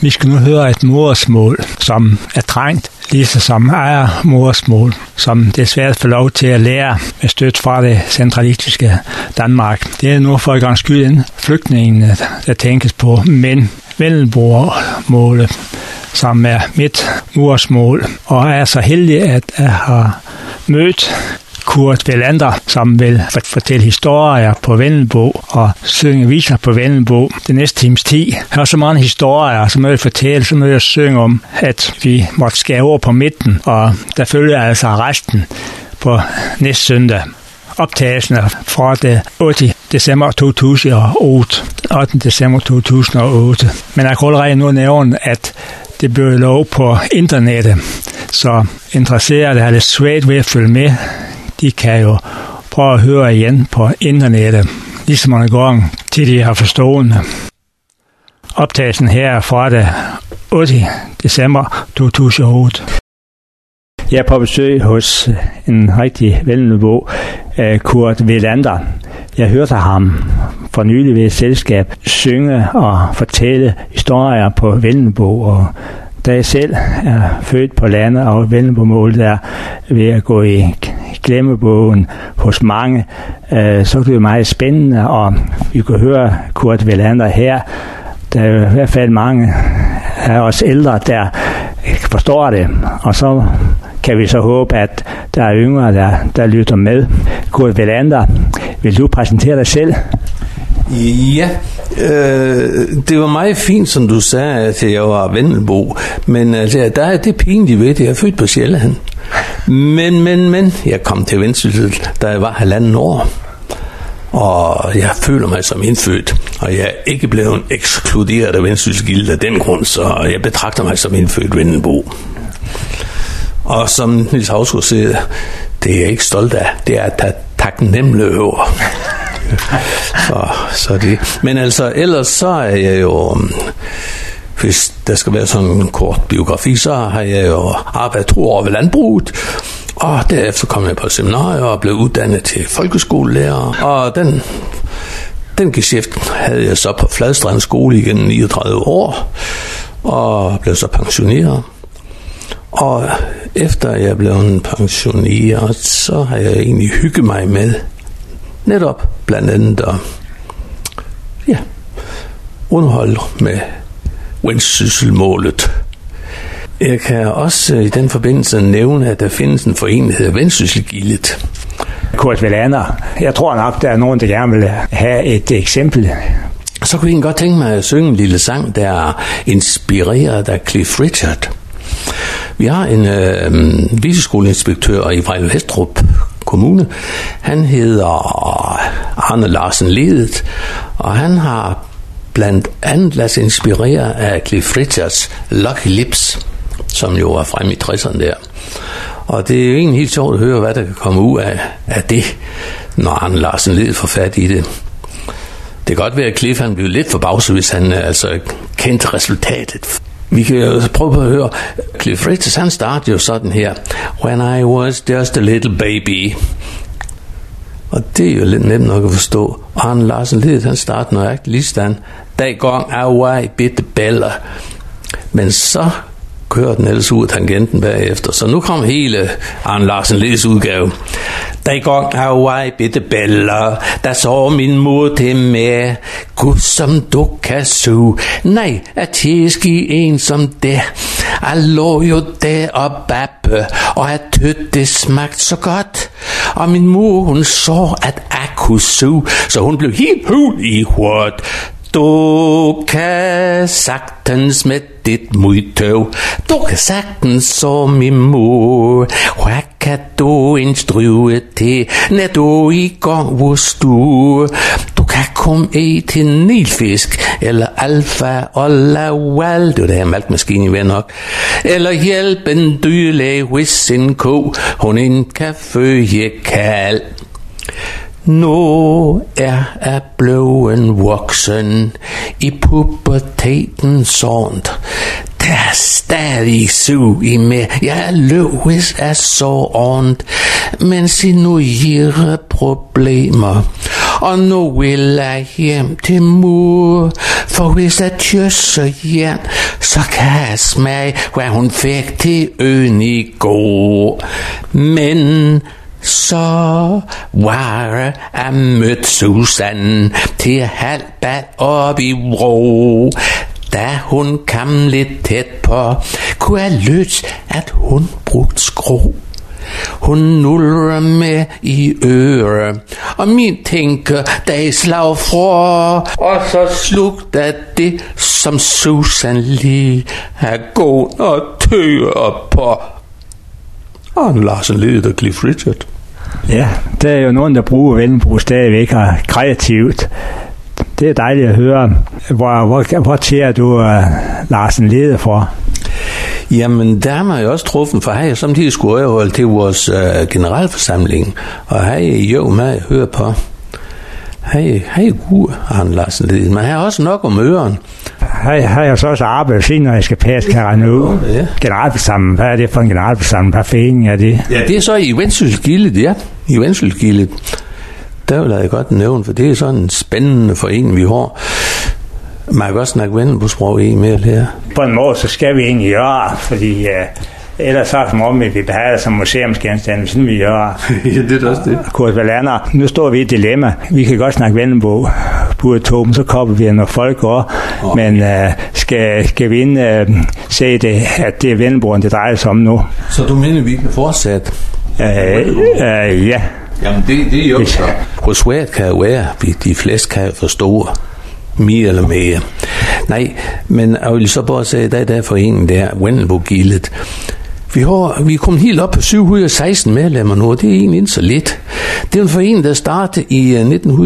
Vi skal nu høre et modersmål, som er trængt, ligesom som ejer modersmål, som desværre får lov til at lære med støtte fra det centralistiske Danmark. Det er nu for en gang skyld flygtningene, der tænkes på, men vendelbomålet, som er mit modersmål, og er så heldig, at jeg har mødt Kurt Welander, som vil fortælle historier på vendelbo og synge viser på vendelbo den næste times tid. Jeg har så mange historier, som jeg vil fortælle, som jeg vil synge om, at vi måtte skære over på midten, og der følger altså resten på næste søndag. Optagelsen er fra det 8. december 2008. 8. december 2008. Men jeg kan allerede nu nævne, at det bliver lov på internettet, så interesserede har lidt svært ved at følge med. De kan jo prøve at høre igen på internettet, ligesom en gang til de har forstående. Optagelsen her er fra det 8. december 2008. Jeg er på besøg hos en rigtig vendelbo, Kurt Welander. Jeg hørte ham for nylig ved et selskab synge og fortælle historier på vendelbo, og da jeg selv er født på landet og vendelbomålet er ved at gå i glemmebogen hos mange, så er det jo meget spændende, og vi kan høre Kurt Welander her. Der er i hvert fald mange af os ældre, der forstår det, og så kan vi så håbe, at der er yngre, der lytter med. Kurt Welander, vil du præsentere dig selv? Ja, det var meget fint, som du sagde, at jeg var vendelbo, men der er det pinligt ved det, jeg er født på Sjælland. Men, jeg kom til Vendsyssel, da jeg var 1,5 år, og jeg føler mig som indfødt, og jeg er ikke blevet ekskluderet af Vendsyssel af den grund, så jeg betragter mig som indfødt vendelbo. Og som Niels Hausgaard siger, det er jeg ikke stolt af, det er at taknemmelig over. Så det. Men altså, ellers så er jeg jo, hvis der skal være sådan en kort biografi, så har jeg jo arbejdet 2 år ved landbruget, og derefter kom jeg på seminariet og blev uddannet til folkeskolelærer, og den geschæft havde jeg så på Fladstrand skole igen 39 år, og blev så pensioneret. Og efter jeg blev pensioneret, så har jeg egentlig hygget mig med netop blandt andet at underholde med Vendsysselmålet. Jeg kan også i den forbindelse nævne, at der findes en forening, der hedder Vendsysselgildet. Kurt Welander, jeg tror nok, der er nogen, der gerne vil have et eksempel. Så kunne jeg godt tænke mig at synge en lille sang, der er inspireret af Cliff Richard. Vi har en viceskoleinspektør i Vejle-Vestrup Kommune. Han hedder Arne Larsen Ledet, og han har blandt andet ladet sig inspirere af Cliff Richards Lucky Lips, som jo var fremme i 60'erne der. Og det er jo egentlig helt sjovt at høre, hvad der kan komme ud af det, når Arne Larsen Ledet får fat i det. Det kan godt være, at Cliff han blev lidt forbavset, hvis han altså kendte resultatet. Vi kan jo prøve at høre. Cliff Richards, han startede jo sådan her. When I was just a little baby. Og det er jo lidt nemt nok at forstå. Arne Larsen Ledet, han startede nøjagtigt lige stand. Dengang I var bitte bella. Men så kører den ellers ud af tangenten bagefter. Så nu kom hele Arne Larsen Ledets udgave. Dengang jeg var bitte bella, der så min mor til mig. Gud som du kan suge, nej, at tæske en som det. Jeg lå jo der og bappe, og jeg tøt det smagt så godt. Og min mor hun så, at jeg kunne suge, så hun blev helt hul i hovedet. Du kan sagtens med dit mudtøv, du kan sagtens så min mor. Hvad kan du instruere til, når du i gang hos du? Du kan komme til nilfisk, eller alfa og lawal, det var det her malkmaskine, ved nok. Eller hjælpe en dyrlæge hos sin ko, hun ikke kan føje kald. Nu er jeg blevet voksen i puberteten sånt. Der er stadig sug i mig. Jeg er løs af så ondt, men se nu gire problemer. Og nu vil jeg hjem til mor, for hvis jeg kysser hjem, så kan jeg smage, hvad hun fik til øen i går. Men så var jeg mødt Susan til halvbad op i Vrå. Da hun kom lidt tæt på, kunne jeg lytte, at hun brugte skrå. Hun nuller med i øre, og min tænker, da jeg slag fra, og så slugte det, som Susan lige har gået og tøger på. Og Larsen Lede og Cliff Richard. Ja, der er jo nogen, der bruger Vendelbo stadigvæk og kreativt. Det er dejligt at høre. Hvor tager du Larsen Lede for? Jamen, der har man jo også truffet, for her jeg samtidig skulle overholde til vores generalforsamling, og her er jo med at høre på. Her er god, han Larsen Lede, men her er også nok om øren. Her har jeg så også arbejdet, siden når jeg skal passe, kan jeg regne ud. Ja. Generalforsamling, hvad er det for en generalforsamling? Hvad forening er det? Ja, det er så i Vendsyssel-gildet, ja. I Vendsyssel-gildet. Der vil jeg godt nævne, for det er sådan en spændende forening, vi har. Man kan også snakke Vendelbo-sprog i e-mail her. På en måde, så skal vi egentlig gøre, fordi ellers så som om, at vi behandler som museumsgenstande, sådan vi gør. Ja, det er også det. Kurt Valander, nu står vi i et dilemma. Vi kan godt snakke Vendelbo, burde to, så kobler vi, når folk går. Men skal vi se det, at det er Vendelboen, det drejer sig om nu? Så du mener, vi kan fortsætte? Ja. Jamen, det er jo så. Hvor svært kan det være, de fleste kan forstå mere eller mere. Nej, men jeg vil så bare sige, at der er foreningen der, Vendelbo-gildet. Vi er kommet helt op på 716 medlemmer nu, og det er egentlig ikke så lidt. Det er en forening, der startede i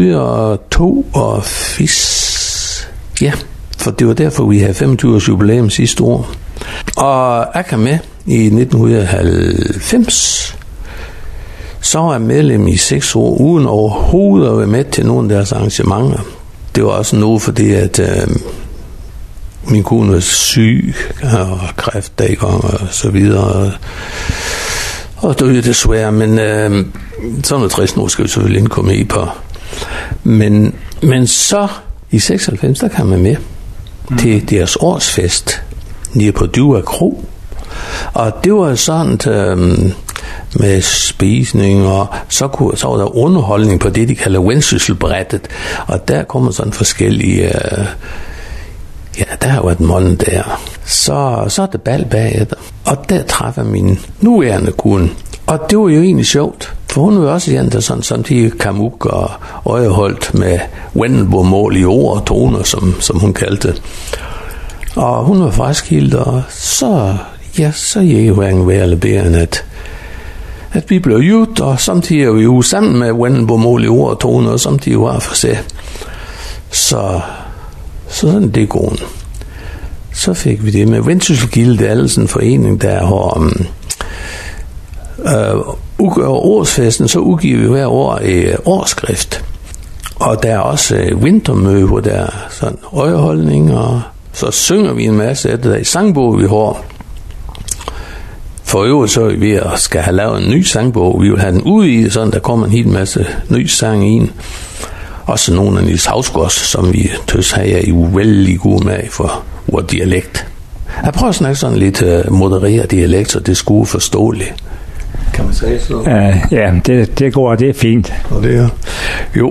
1982. Ja, for det var derfor, vi havde 25 års jubilæum sidste år. Og jeg kom med i 1990. Så var jeg medlem i 6 år, uden overhovedet at være med til nogle af deres arrangementer. Det var også noget, fordi at min kone var syg og kræft der i gang og så videre. Og det var desværre, men sådan noget trist nu skal vi selvfølgelig ikke komme i på. Men så i 96, der kan man med til deres årsfest nede på Dyre Kro. Og det var sådan med spisning, og så var der underholdning på det, de kalder Vendsysselbrættet. Og der kommer sådan forskellige... der har været måned der. Så er det bal bagefter. Og der træffer min nuværende kone. Og det var jo egentlig sjovt. For hun var også en, der sådan samtidig kom ud og øjeholdt med Vendelbo-mål i ord og toner, som hun kaldte. Og hun var fraskilt, og så gik jo hverken værre eller bedre end at vi blev gjort, og samtidig er vi jo sammen med Vendelbo-mål i ord og toner, og samtidig var for sig. Så sådan det går. Så fik vi det med Vendsyssel-gildet, det er altså en forening, der har årsfesten, så udgiver vi hver år et årsskrift. Og der er også vintermøde, hvor der er sådan øjeholdning, og så synger vi en masse af det der i sangbog, vi har. For øvrigt så er vi ved at skal have lavet en ny sangbog. Vi vil have den ude i, sådan der kommer en hel masse ny sang ind. Også nogle af Niels Hausgaards, som vi tøs her er jo vældig gode med for vores dialekt. Jeg prøver at snakke sådan lidt modereret dialekt, så det skulle forståeligt. Kan man sige så? Ja, det går, det er fint. Og det er jo.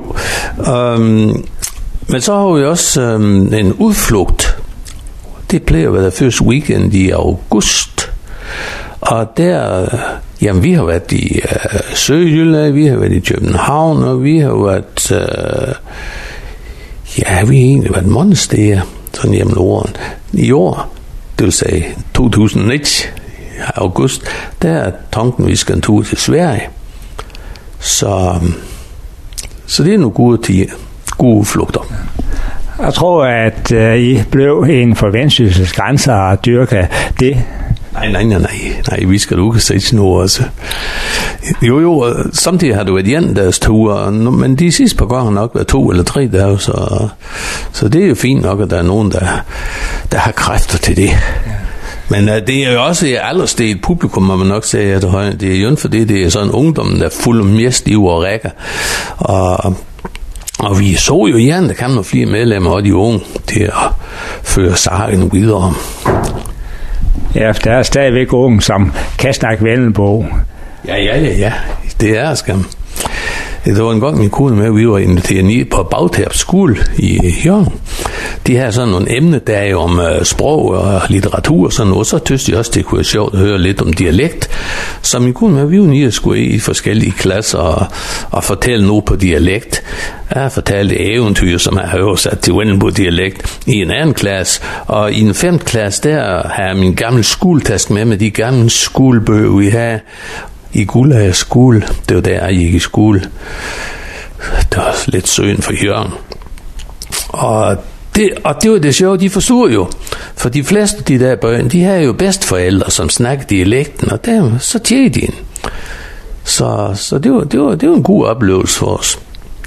Men så har vi også en udflugt. Det plejer at være der første weekend i august. Og der, jamen vi har været i Sønderjylland, vi har været i København, og vi har været, vi har egentlig været mange steder, sådan hjemme Norden. I år, det vil sige 2001, august, der er tanken, vi skal en tur til Sverige. Så det er nogle gode flugter. Jeg tror, at I blev en for Vendsyssels grænser at dyrke det. Nej, vi skal jo ikke sige noget også. Jo, samtidig har du været en dags tur, men de sidste par gange har nok været 2 eller 3 dage, så det er jo fint nok, at der er nogen, der har kræfter til det. Men det er jo også et aldersdelt publikum, må man nok sige, at det er jo fordi det er sådan ungdommen, der er fuld af mere stiv og rækker. Og Og vi så jo igen, der kan nogle flere medlemmer og de unge til at føre sagen videre. Ja, der er stadigvæk unge, som kan snakke Vendelbo. Ja. Det er skam. Det var en gang min kone med, vi var inviteret ned på Bagtabs skole i Hjørring. De havde sådan nogle emnedage om sprog og litteratur og sådan noget. Så tøste jeg også, det kunne være sjovt at høre lidt om dialekt. Så min kone med, vi var nede skulle i forskellige klasser og fortælle noget på dialekt. Jeg fortalte eventyr, som jeg har oversat til Vendelbo-dialekt i en anden klasse. Og i en 5. klasse, der har jeg min gamle skoletaske med de gamle skolebøger, vi havde i Gullager skole. Det var der, jeg gik i skole. Det var lidt søen for Hjørring. Og det var det sjove, de forstod jo. For de fleste af de der børn, de havde jo bedstforældre, som snakkede dialekten, og der, så tjente de den. Så det var en god oplevelse for os.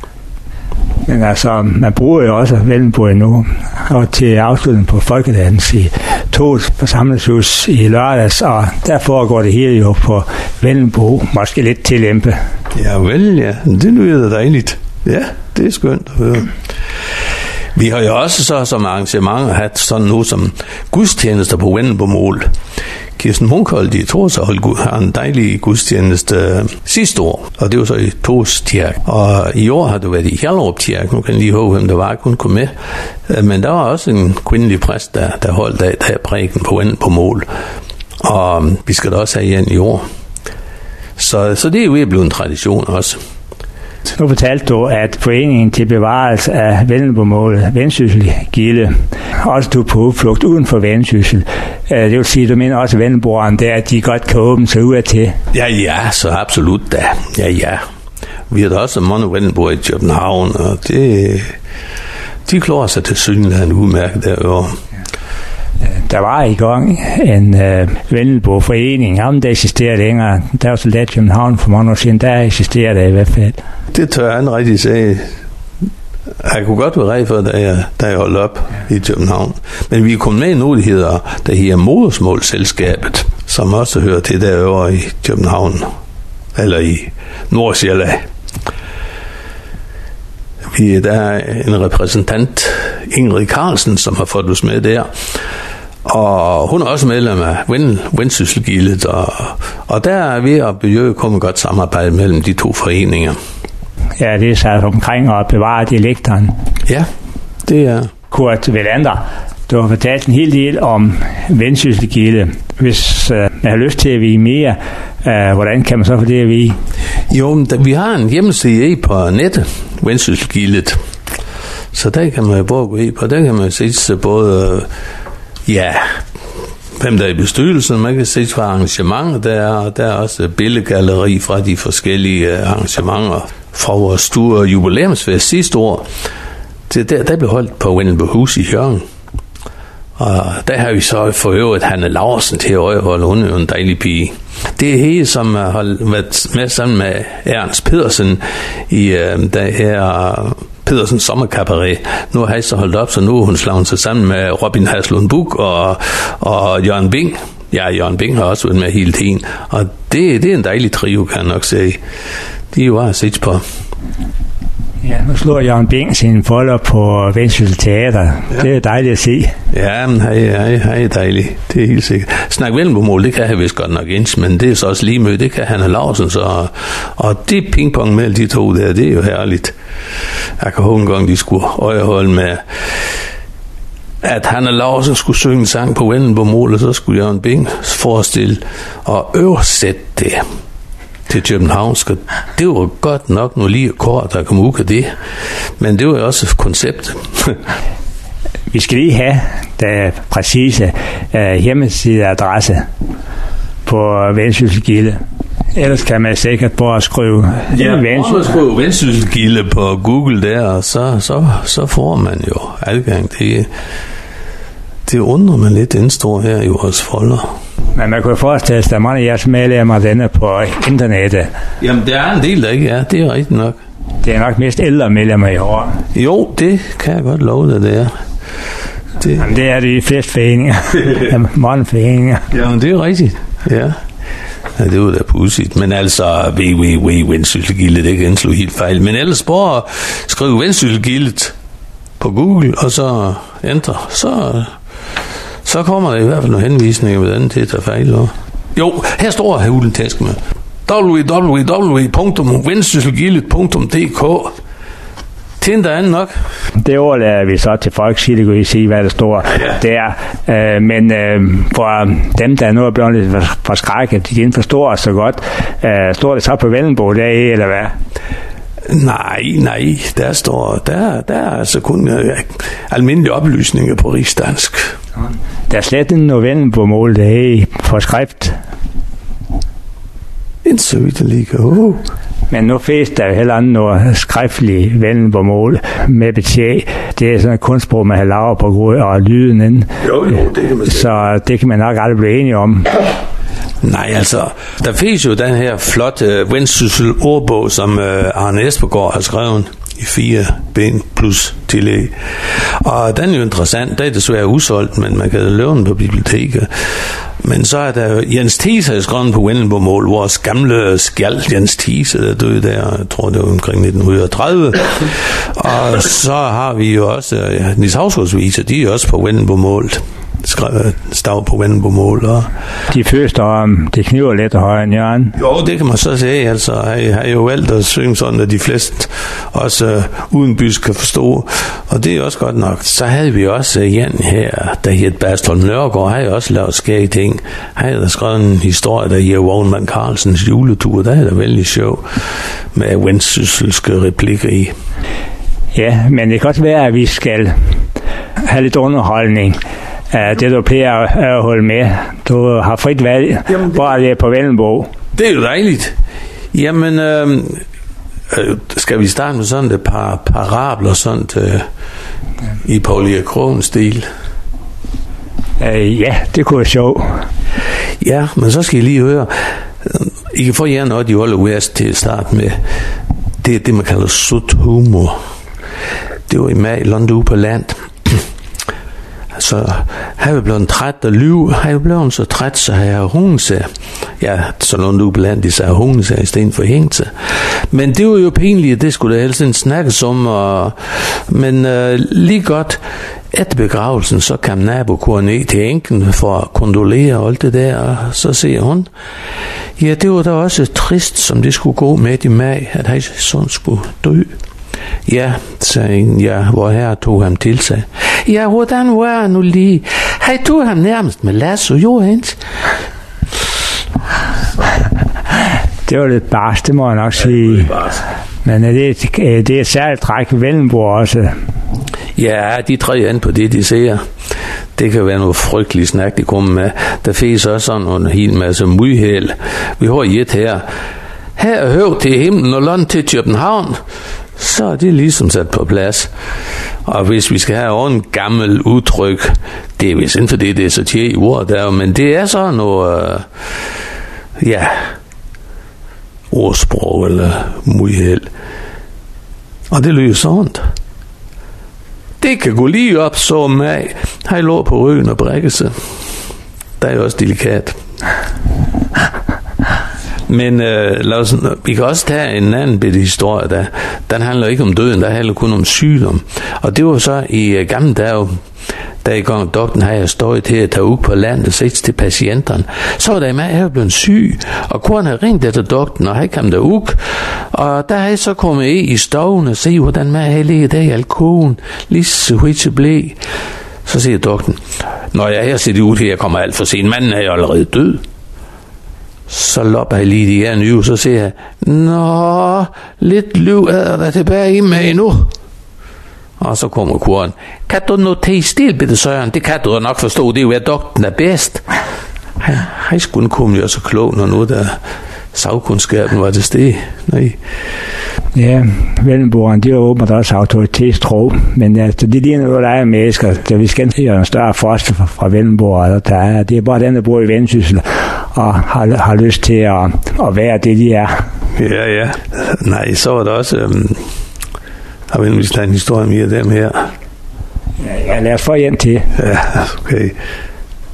Men altså, man bruger jo også Vendelbo endnu, og til afslutning på folkedans i Togs forsamlingshus i lørdags, og der foregår det hele jo på Vendelbo, måske lidt til lempe. Ja vel, ja, det lyder dejligt. Ja, det er skønt at høre. Vi har jo også så som arrangementer haft sådan noget som gudstjenester på Vendelbo-mål. Kirsten Munkholdt i Torshold har en dejlig gudstjeneste sidste år, og det var så i Togs kirke. Og i år har du været i Hjallerup kirke, nu kan jeg lige håbe, hvem der var, kun kom med. Men der var også en kvindelig præst, der holdt af der prædiken på mål. Og vi skal da også have igen i år. Så det er jo blevet en tradition også. Nu fortalte du, at foreningen til bevarelse af Vendelbo-målet, Vendsyssel Gilde, også du på udflugt uden for Vendsyssel. Det vil sige, du mener også Vendelboerne der, at de godt kan åbne sig ud til. Ja, så absolut da. Ja. Vi har da også mange Vendelboer i København, og de klarer sig til synligheden udmærket derovre. Der var i gang en Vendelbo-forening, om der eksisterer længere. Der var så let København for mange år siden, der eksisterer der i hvert fald. Det tør han rigtig sige. Jeg kunne godt være rej for, da jeg holdt op i København. Men vi er kommet med i noget, der hedder Modersmålselskabet, som også hører til derovre i København, eller i Nordsjælland. Der er en repræsentant, Ingrid Carlsen, som har fået os med der. Og hun er også medlem af Vendsysselgildet, og der er vi at komme godt samarbejde mellem de to foreninger. Ja, det er så omkring at bevare dialekterne. Ja, det er. Kurt Velander, du har fortalt en hel del om Vendsysselgildet. Hvis man har lyst til at vide mere, hvordan kan man så få det at vide? Jo, vi har en hjemmeside på nettet, Vendsysselgildet. Så der kan man jo både gå i på, der kan man se både, hvem der er i bestyrelsen, man kan se fra arrangementer, der er også billedgalleri fra de forskellige arrangementer fra vores store jubilæumsfest sidste år. Der blev holdt på Vendelbohus i Hjørring. Og der har vi så for øvrigt Hanne Laursen til at øjeholde, hun er en dejlig pige. Det er hende, som har været med sammen med Ernst Pedersen i der her Pedersens sommerkabaret. Nu har jeg så holdt op, så nu har hun slået sig sammen med Robin Haslund Buch og Jørgen Bing. Ja, Jørgen Bing har også været med hele tiden. Og det er en dejlig trio, kan jeg nok sige. De er jo bare set på. Ja, nu slår Jørgen Bing sin folder på Vendsyssel Teater. Ja. Det er dejligt at se. Ja, men hej dejligt. Det er helt sikkert. Snak Vendelbo-mål, det kan jeg vist godt nok ens, men det er så også lige møde, det kan Hanne Laursen så. Og det pingpong mellem de to der, det er jo herligt. Jeg kan håbe en gang, de skulle øjeholde med, at Hanne Laursen skulle synge en sang på Vendelbo-mål, og så skulle Jørgen Bing forestille og oversætte det til københavnsk. Det var godt nok nu lige kort, der kom ud af det. Men det var jo også konceptet. Vi skal lige have den præcise hjemmesideadresse på Vendsysselgilde. Ellers kan man sikkert bare skrive Vendsysselgilde på Google der, og så får man jo adgang. Det undrer man lidt, den står her i vores folder. Men man kunne forestille sig, at der er mange af jeres medlemmer denne på internettet. Jamen, der er en del, der ikke er. Det er rigtigt nok. Det er nok mest ældre medlemmer i år. Jo, det kan jeg godt love dig, det er. Jamen, det er det i flest foreninger. Mange foreninger. Jamen, det er rigtigt. Ja. Ja, det var da pudsigt. Men altså, Vendsyssel-gildet, det kan slå helt fejl. Men ellers bare skriv Vendsyssel-gildet på Google, og så enter. Så kommer der i hvert fald nogle henvisninger, hvordan det tager fejl. Jo, her står her Ulen Tæsk med www.vendsysselgildet.dk. Tænder anden nok. Det overlader vi så til folk, så de kan sige, hvad der står der. Men for dem, der nu er blevet lidt forskrækket, de ikke forstår så godt, står det så på Vendelbo dage, eller hvad? Nej, der er altså kun almindelige oplysninger på rigsdansk. Der er slet ikke noget Vendelbo-mål, der er for skrift. Ikke så vidt det ligger. Men nu findes der jo heller andet noget skriftligt Vendelbo-mål med betjæg. Det er sådan et kunstsprog, man har lavet på grund af lyden inden. Jo, det kan man sige. Så det kan man nok aldrig blive enige om. Nej, altså, der findes jo den her flotte Vendsyssel-ordbog, som Arne Espergaard har skrevet i 4 bind plus tillæg. Og den er jo interessant. Det er desværre udsolgt, men man kan løbe den på biblioteket. Men så er der Jens Thiese, har skrevet på Vendelbo-mål, vores gamle skjald Jens Thiese, der døde der, jeg tror det var omkring 1930. Og så har vi jo også Niels Hausgaards viser, de er også på Vendelbo-mål. Stav på Vendelbo-mål. De første om det kniver lidt og højere end Jørgen. Jo, det kan man så sige. Altså, jeg har jo valgt at synge sådan, at de fleste også uden bys kan forstå. Og det er også godt nok. Så havde vi også Jan her, der hed Berstholm Nørgaard, har jo også lavet skæge ting. Han havde skrevet en historie, der hed Vognmand Carlsens juletur. Der er det vældig sjov med vendsysselske replikker i. Ja, men det kan også være, at vi skal have lidt underholdning. Det du plejer at holde med. Du har frit valg, bare det er på Vendelbo. Det er jo dejligt. Jamen, skal vi starte med sådan et par parabler sådan i Paul Erik Krogens stil? Ja, det kunne være sjovt. Ja, men så skal I lige høre. I kan få jer noget, de holder West til at starte med. Det er det, man kalder sut humor. Det var i mag London ude på land. Så har vi blevet træt af liv, har vi blevet så træt, så har jeg hunget sig. Ja, så London ude på land, de sagde hunget sig i stedet for hængt sig. Men det var jo pinligt, det skulle der helst ikke snakkes om. Men lige godt efter begravelsen, så kom nabokoren ned til enken for at kondolere og alt det der, og så siger hun, ja, det var da også trist, som det skulle gå med i mag, at han sådan skulle dø. Ja, sagde en, ja, hvor her tog ham til sig. Ja, hvordan var han nu lige? Han tog ham nærmest med lasso, jo, hent. Det var lidt barsk, det må jeg nok sige. Men det er et særligt træk ved Vendelbo også. Ja, de 3 andre på det, de ser. Det kan være noget frygteligt snak, de kommer med. Der findes også sådan en hel masse mudhæl. Vi har et her. Her er høv til himlen og land til København. Så er det ligesom sat på plads. Og hvis vi skal have en gammel udtryk, det er vist ikke fordi det er så tje i ord der, men det er sådan noget, ordsprog eller mudhæld. Og det lyder sådan. Det kan gå lige op så med, han lå på røen og brække sig. Der er jo også delikat. Men vi kan også tage en anden bitte historie der. Den handler ikke om døden, der handler kun om sygdom. Og det var så i gamle dage, da i gang doktoren havde stået til at tage ud på landet og sagt til patienterne, så var der med, at jeg var blevet syg, og konen havde ringt efter doktoren, og han kom derud, og der havde så kommet i stoven og se, hvordan man havde ligget der i alkoven, lige så hurtigt blev. Så siger doktoren, når jeg her ser det ud her, jeg kommer alt for sent, manden er jo allerede død. Så lopper jeg lige de her nye, så siger jeg, nå, lidt liv er der tilbage i mig nu. Og så kommer kuren, kan du nu tage stil, bitte Søren? Det kan du nok forstå, det er jo, at doktoren er bedst. Han skulle komme jo så klog, når nu der sagkundskaben var til sted. Nej. Ja, Vendelboerne, de har åbenbart også autoritetstro, men altså, det er noget, der er mennesker, der vi skal have en større forsker fra Vendelboerne, det er bare den, der bor i Vendsyssel, og har lyst til at være det, de er. Ja. Nej, så var der også, har vi vist en historie mere af dem her. Ja, lad os få hjem til. Ja, okay.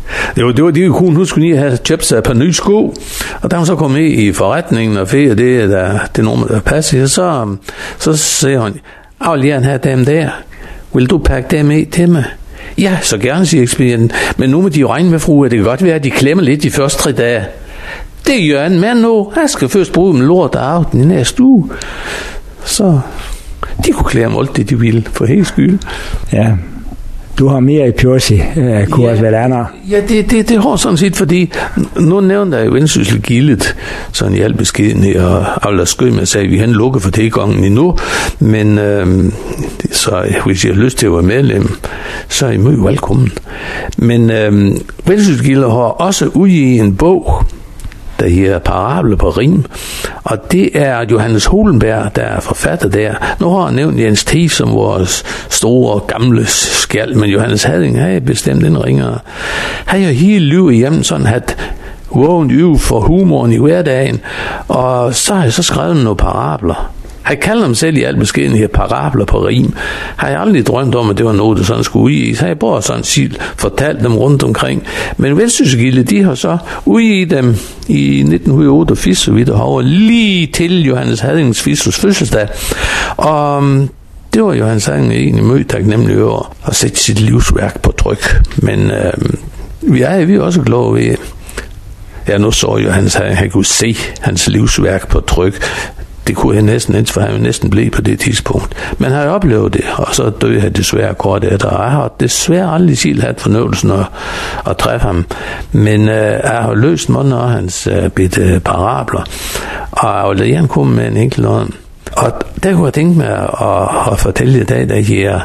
Det var de kunne huske lige at have købt sig et par nye sko, og da hun så kom med i forretningen og fik det nummer, der passer, så siger hun, jeg vil gerne have dem der. Vil du pakke dem i til mig? Ja, så gerne, siger ekspedienten. Men nu må de jo regne med, frue, at det kan godt være, at de klemmer lidt de første 3 dage. Det gør en mand nu. Jeg skal først bruge dem lort og aften i næste uge. Så de kunne klemme alt det, de ville, for helt skyld. Ja. Du har mere i Pjorsi, Kurt Valander. Ja, det har sådan set, fordi nu nævnte jeg jo Vendsyssel Gildet, sådan i al beskedenhed, og Alder Skøm, jeg sagde, at vi har lukket for tilgangen endnu, men så hvis I har lyst til at være medlem, så er I meget velkommen. Men Vendsyssel Gildet har også udgivet en bog, der hedder Parabler på rim, og det er Johannes Holenberg, der er forfatter der. Nu har jeg nævnt Jens Thief som vores store gamle skald, men Johannes Hadding har bestemt en ringere. Han har jo hele livet hjemme sådan hat vågen øve for humoren i hverdagen, og så har jeg så skrevet nogle parabler. Han kalder dem selv i al beskedenhed parabler på rim. Har jeg aldrig drømt om, at det var noget, der sådan skulle udgives. Har jeg bare sådan set fortalt dem rundt omkring. Men Vendsyssel, de har så udgivet dem i 1988, så vidt og lige til Johannes Haddings fødselsdag. Og det var Johannes Hadding egentlig mødt taknemmelig over at sætte sit livsværk på tryk. Men vi er også glade ved, ja, nu så Johannes Hadding, han kunne se hans livsværk på tryk. Det kunne jeg næsten, for han næsten blive på det tidspunkt. Men har jeg oplevet det, og så døde jeg desværre kort efter. Jeg har desværre aldrig selv haft fornøjelsen at træffe ham. Men jeg har løst mange af hans bitte parabler, og jeg vil gerne komme med en enkelt om. Og der kunne jeg tænke mig at fortælle i dag, der her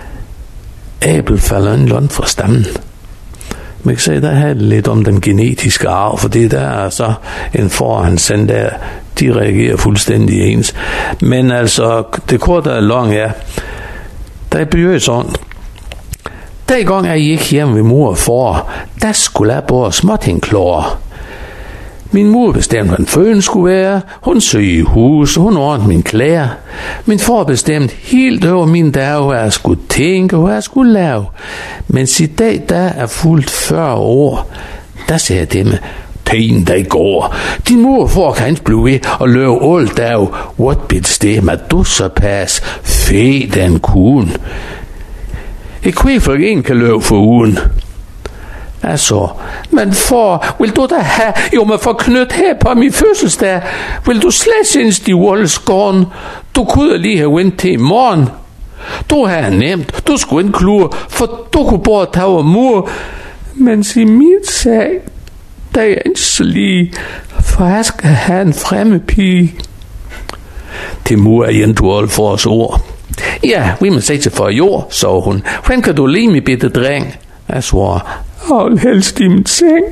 Abel falder en lund fra stammen. Man kan sige, der er lidt om den genetiske arv, for det der er så en forhåndssand der, de reagerer fuldstændig ens. Men altså, det korte og lange er, der er begyndt sådan, der i gang jeg gik hjem ved mor og far, der skulle jeg bare småtingklare. Min mor bestemte, hvad en føden skulle være. Hun søg i hus, hun ordnede min klæder. Min far bestemte helt over min dag, hvad jeg skulle tænke, hvad jeg skulle lave. Men i dag, der er fuldt 40 år, der siger jeg det med, tiden der går. Din mor og far kan ikke blive ved og løbe alt dag. What bestemmer du så pas? Fæ den kun. Et kvæfolk en kan løbe for ugen. Altså, men far, vil du da have, jo med for knyt her på min fødselsdag, vil du slet synes de voldskåren, du kunne lige have vendt til i morgen. Du har nemt, du skulle ikke klure, for du kunne bare tage over mor, men i mit sag, der er ikke så lige, for jeg skal have en fremme pige. Til mor er Jentuol for os ord. Ja, vi må se til for jord, så hun. Hvordan kan du lide mig, bitte dreng? Jeg svarer, hold helst i min seng.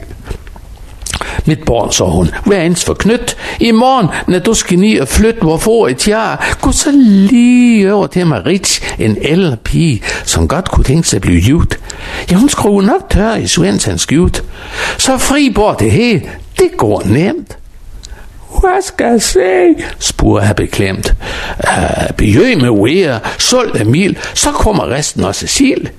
Mit barn, så hun, vær ens for knyt. I morgen, når du skal ned og flytte hvorfor et jaar, gå så lige over til Marits, en ældre pige, som godt kunne tænke sig at blive gift. Ja, hun skruer nok tør i Svendsens gift. Så fri bort det hele, det går nemt. Hvad skal jeg sige? Spurgte jeg beklemt. Bejøg med Wea, Sult Emil, så kommer resten også Cecil.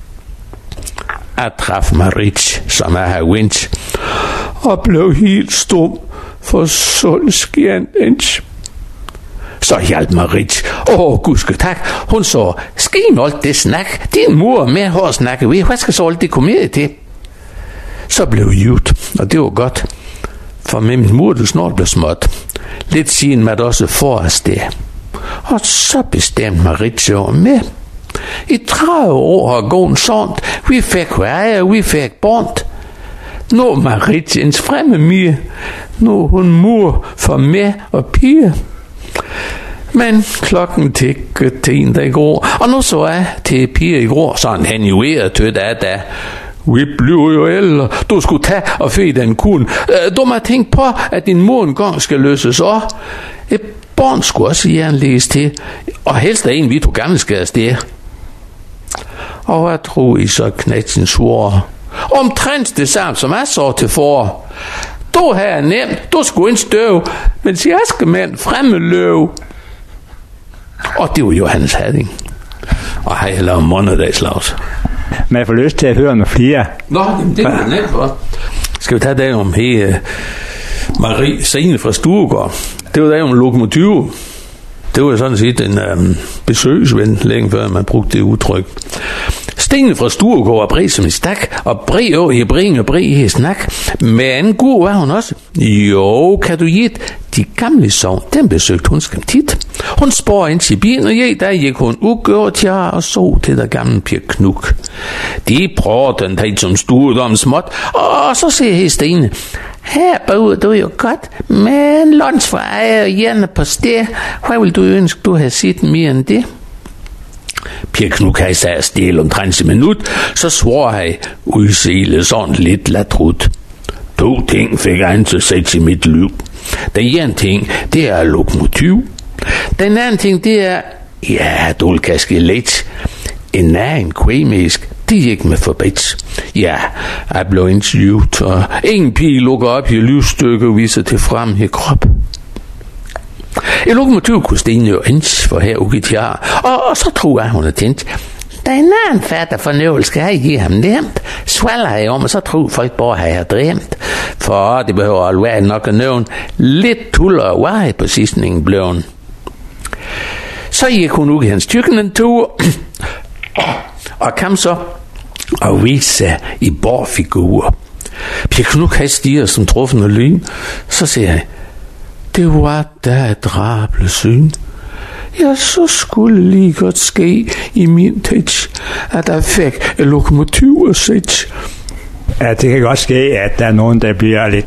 Jeg traf Marits, som jeg har vindt, og blev helt stum for solskjendens. Så hjalp Marits. Gudske tak. Hun så, skim alt det snak. Din mor med har snakket ved. Hvad skal så alt det komme til? Så blev jut, og det var godt. For med min mor, det snart blev småt. Lidt siden man også for os det. Og så bestemte Marits over med. I 30 år har gået sådan. Vi fik veje, vi fik bånd. Nu er Marits fremme mere. Nu er hun mor for mig og piger. Men klokken tikkede til en, der går. Og nu så jeg til piger i går, sådan han jo tødt af da. Vi bliver jo ældre. Du skulle tage og fede den kun. Du må tænke på, at din mor en gang skal løses op. Et barn skulle også gerne læse til. Og helst er en, vi to gamle skal afsted. Og jeg tror I så knægten svor. Omtrent det samme, som jeg så til for. Du har nemt, du skulle ikke støv, men jeg skal mænd fremme løv. Og det var Johannes Hadding. Og han lavet månedagslags. man får lyst til at høre nogle flere. Nå, det er jo nemt for. Skal vi tage det om Marie Stine fra Sturegård? Det var der om lokomotiv. Det var sådan set en besøgsven, længe før man brugte det udtryk. Stine fra Sturegård er bred som en stak, og bred over i bring og bred i snak. Men god var hun også. Jo, kan du gætte, de gamle sovn, den besøgte hun skam tit. Hun spår ind til bilen, og der gik hun udgør til og så til der gamle Per Knuk. De prøver den dag som stuet om småt, og så siger Stine, her boede du jo godt, men lunds for ejer og hjerne på sted. Hvad vil du ønske, du havde set mere end det? Per Knuk havde sagt stille omtrent en minut, så svor han udselet sådan lidt latrut. 2 ting fik jeg til at sætte i mit liv. Den ene ting, det er lokomotiv. Den anden ting, det er, dulkaskelet. En anden kvæmisk, det gik med forbeds. Ja, jeg blev interviewet, og ingen pige lukker op i livsstykke og viser til frem i krop. I lokomotiv kunne Stine jo ens for her uget jeg, og så tror jeg, hun har tænkt, der er en anden fatter fornøvelse, skal jeg give ham nemt. Svalder jeg om, og så tror folk bare, at jeg har dremt. For det behøver alvorligt nok at nævne lidt tuller og veje på sidstningen bleven. Så gik hun ud i hans tykken en tur, og kom så og viste sig i borfigurer. Per Knuk havde stiger som truffen og lyn. Så siger jeg, det var da et drable syn. Ja, så skulle lige godt ske i min tid, at der fik et lokomotiv at sætte. Ja, det kan godt ske, at der er nogen, der bliver lidt...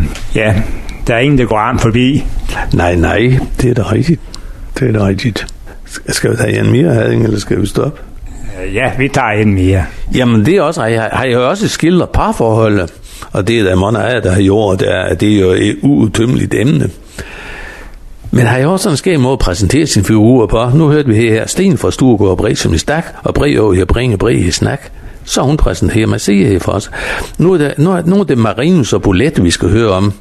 der er ingen, der går an forbi. Nej, det er da rigtigt. Skal vi tage en mere, Hadding, eller skal vi stoppe? Ja, vi tager en mere. Jamen, det er også... Har jeg jo også skildret parforholdet, og det er der mange af der har gjort, det er jo et uudtømmeligt emne. Men har jeg også sådan en skæg måde at præsentere sin figur på? Nu hørte vi her, Sten fra Sturegård og bred som i stak, og bred over i bred i snak. Så hun præsenterer mig siger her for os. Nu er det Marinus og Bolette, vi skal høre om.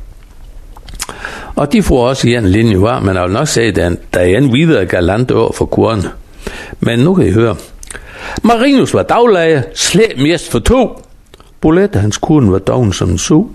Og de får også i en linje var, men jeg vil nok sige, at der er en videre galant over for kuren. Men nu kan I høre. Marinus var daglager, slæb mest for 2. Bolette, hans kuren, var doven som en su.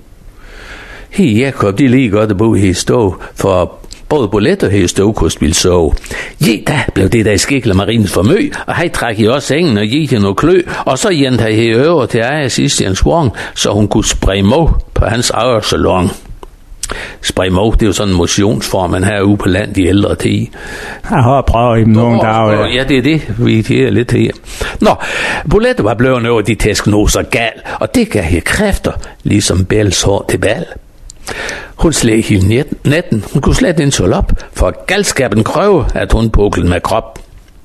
Jakob, de lige godt at bo i stå, for både Bolette og ståkost ville sove. Da blev det der skikler Marinus for mø, og han træk i også sengen og gik hende noget klø, og så jente han her over til ejer sidst i hans vogn, så hun kunne spraye mov på hans eget salon. Spraye mov, det er jo sådan en motionsform, man har ude på land i ældre tid. Jeg har prøvet i nogle dage. Ja, det er det, vi er lidt her. Nå, Bolette var blevet over de tæsknoser gal, og det gav her kræfter, ligesom Bælles hår til bal. Hun slæg hele natten. Hun kunne slet ikke holde op, for galskaben kræve, at hun puklede med krop.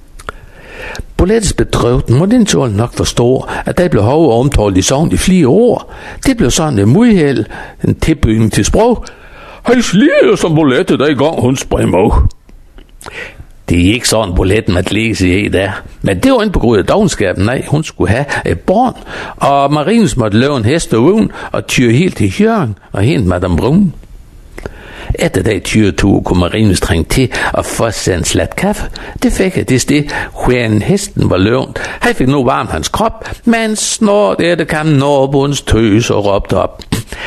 Bolettes bedrøvden må den tål nok forstå, at der blev hovedet omtalt i sovn i flere år. Det blev sådan en muhæld, en tilbygning til sprog. Han sliger som Bolette, der i gang hun springer. Det er ikke sådan, Boletten at læse i der. Men det var ikke på grund af dogenskaben, nej. Hun skulle have et barn, og Marinus måtte lave en hest og vogn og tyre helt til Hjørring og hente Madame Brun. Efter dag tyretur kunne Marinus trænge til at få sig en slat kaffe. Det fik jeg det sted, hvor hesten var løvnt. Han fik nu varmt hans krop, men snart efter kam Norbunds tøs og råbte op.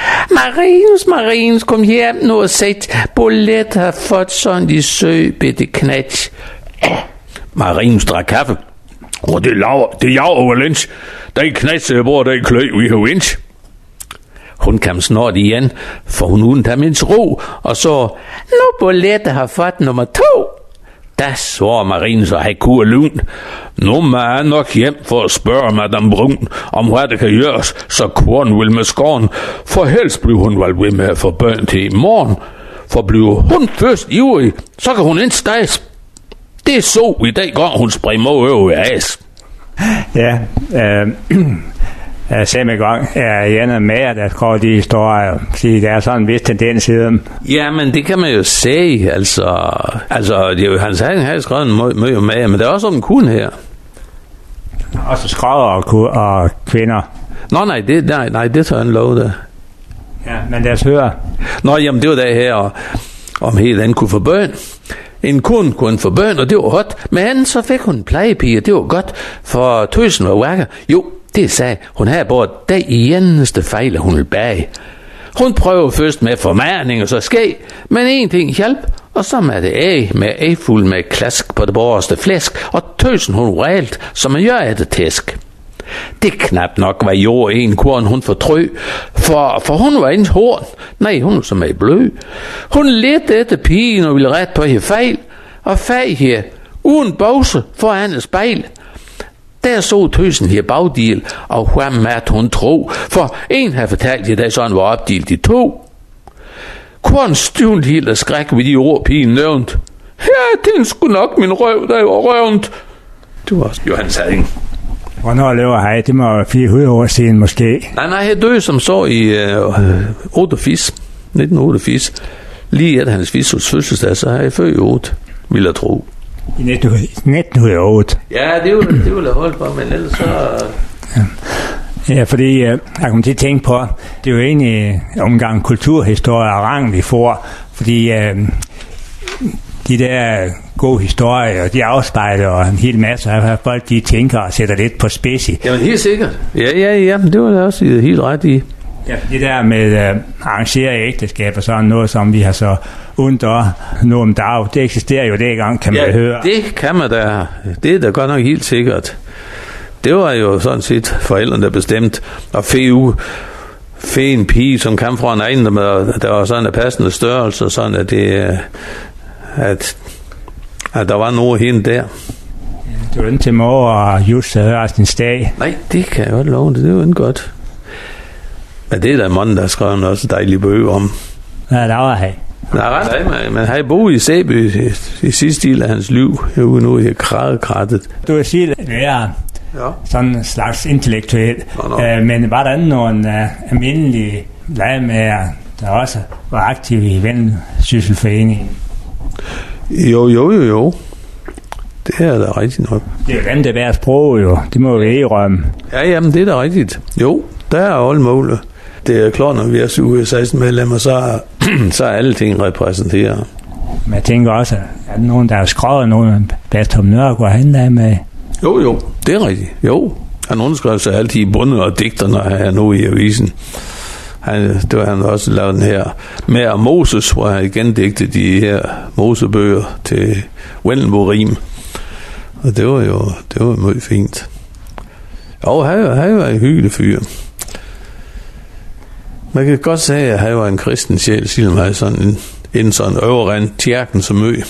Marinus, kom hjem nu og sæt. Bolette har fået sådan de søbitte knæt. Marinus drak kaffe. Og det er jeg over lens. Der er knæt, hvor der er klø, vi har vins. Hun kom snart igen, for hun uden tage mindst ro, og så, nu Bolette har fået nummer 2. Da svarer Marinus og kur lun. Nu må jeg nok hjem for at spørge Madame Brun, om hvad det kan gøres, så kuren vil med skåren, for helst bliver hun valgt ved med at få børn til i morgen. For bliver hun først ivrig, så kan hun ikke stads. Det er så i dag gang, hun springer over as. Ja, samme gang er jeg med, at går de historier, fordi der er sådan en vis tendens i dem. Ja, men det kan man jo sige, altså det er jo, Hans Hadding har skrevet en møde med, men der er også om en kun her. Også skrevet og kvinder. Nå, nej, det tager en lov der. Ja, men lad os høre. Nå, jamen det var der her, om helt andet kunne få børn. En kun kunne få børn, og det var hot. Men så fik hun en plejepige, det var godt, for tøsen var whacker. Jo, Det sagde, hun havde bare det eneste fejl, hun ville bage. Hun prøvede først med formaning og så ske, men en ting hjalp, og så med det æg med ægfuld med klask på det borgerste flæsk, og tøsen hun reelt, som man gør af det tæsk. Det knap nok var jord en korn hun fortrød, for hun var ens horn. Nej, hun var som en blød. Hun ledte efter pigen og ville ret på hende fejl, og fag her, uden bause foran et spejl. Der så tøsen her bagdel, og hvad med hun tro, for en havde fortalt jer, da sådan var opdelt i to. Korn støvnt helt af skræk ved de ord, pigen nævnt. Ja, det skulle nok min røv, der var røvnt. Det var Johan Sading. Hvornår lever han? Det må være 400 år siden måske. Nej, han døde som så i 1988. Lige efter hans fysels fødselsdag, så har jeg født i 8, vil jeg tro. I 1908? Ja, det ville jeg holde på, men ellers så... Ja, fordi jeg kom til at tænke på, det er jo egentlig omgang kulturhistorie og rang, vi får, fordi de der gode historier, de afspejler og en hel masse af folk, de tænker og sætter lidt på spids i. Jamen helt sikkert. Ja, det var da også helt ret i. Ja, det der med arrangere ægteskab og sådan noget, som vi har så under nu om dag, det eksisterer jo det gang, kan man høre. Det kan man da. Det er da godt nok helt sikkert. Det var jo sådan set forældrene, der bestemt at fe en pige, som kom fra en egen, der var sådan en passende størrelse, sådan at det, at der var noget hende der. Det var ikke til mor og just Ørstens dag. Nej, det kan jeg godt love, det var ikke godt. Men det er der manden, der har skrevet også dejlige bøger om. Ja, der var han. Nej, men han boede i Sæby i sidste del af hans liv, herude nu i krattet. Du vil sige, at det er sådan en slags intellektuel, men var der nogen almindelige lejemager, der også var aktive i Vendsysselforeningen? Jo. Det er da rigtigt nok. Det er jo den, der være sprog, jo. Det må jo være i rømme. Ja, jamen, det er da rigtigt. Jo, der er alle måle. Det er klart, når vi er 16 medlemmer, så er alle ting repræsenteret. Men jeg tænker også, at der nogen, der har skrevet nogen, Bertram Nørgaard, han der med. Jo, det er rigtigt. Jo, han underskrev sig altid i bundet og digter, når han er nu i avisen. Det var han også lavet den her med Moses, hvor han igen digtede de her Mosebøger til Vendelbo-rim. Og det var meget fint. Og han var en hyggelig fyr. Man kan godt sige, at han var en kristen sjæl, selvom han sådan en sådan øverrend tjerken som mø.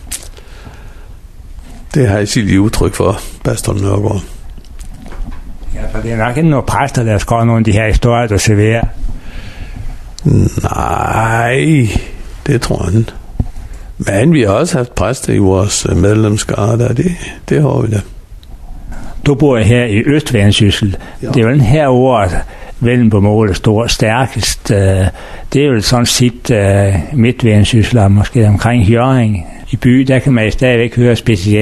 Det har jeg sige udtryk for, Bertram Nørgaard. Ja, for det er nok ikke nogle præster, der skrevet nogle af de her historier, der serverer. Nej, det tror jeg ikke. Men vi har også haft præster i vores medlemskare, der det har vi da. Du bor her i Østvendsyssel. Ja. Det er jo den her ord, Vendelbomålet står stærkest. Det er jo sådan set Midtvendsyssel, måske omkring Hjørring. I by, der kan man stadigvæk høre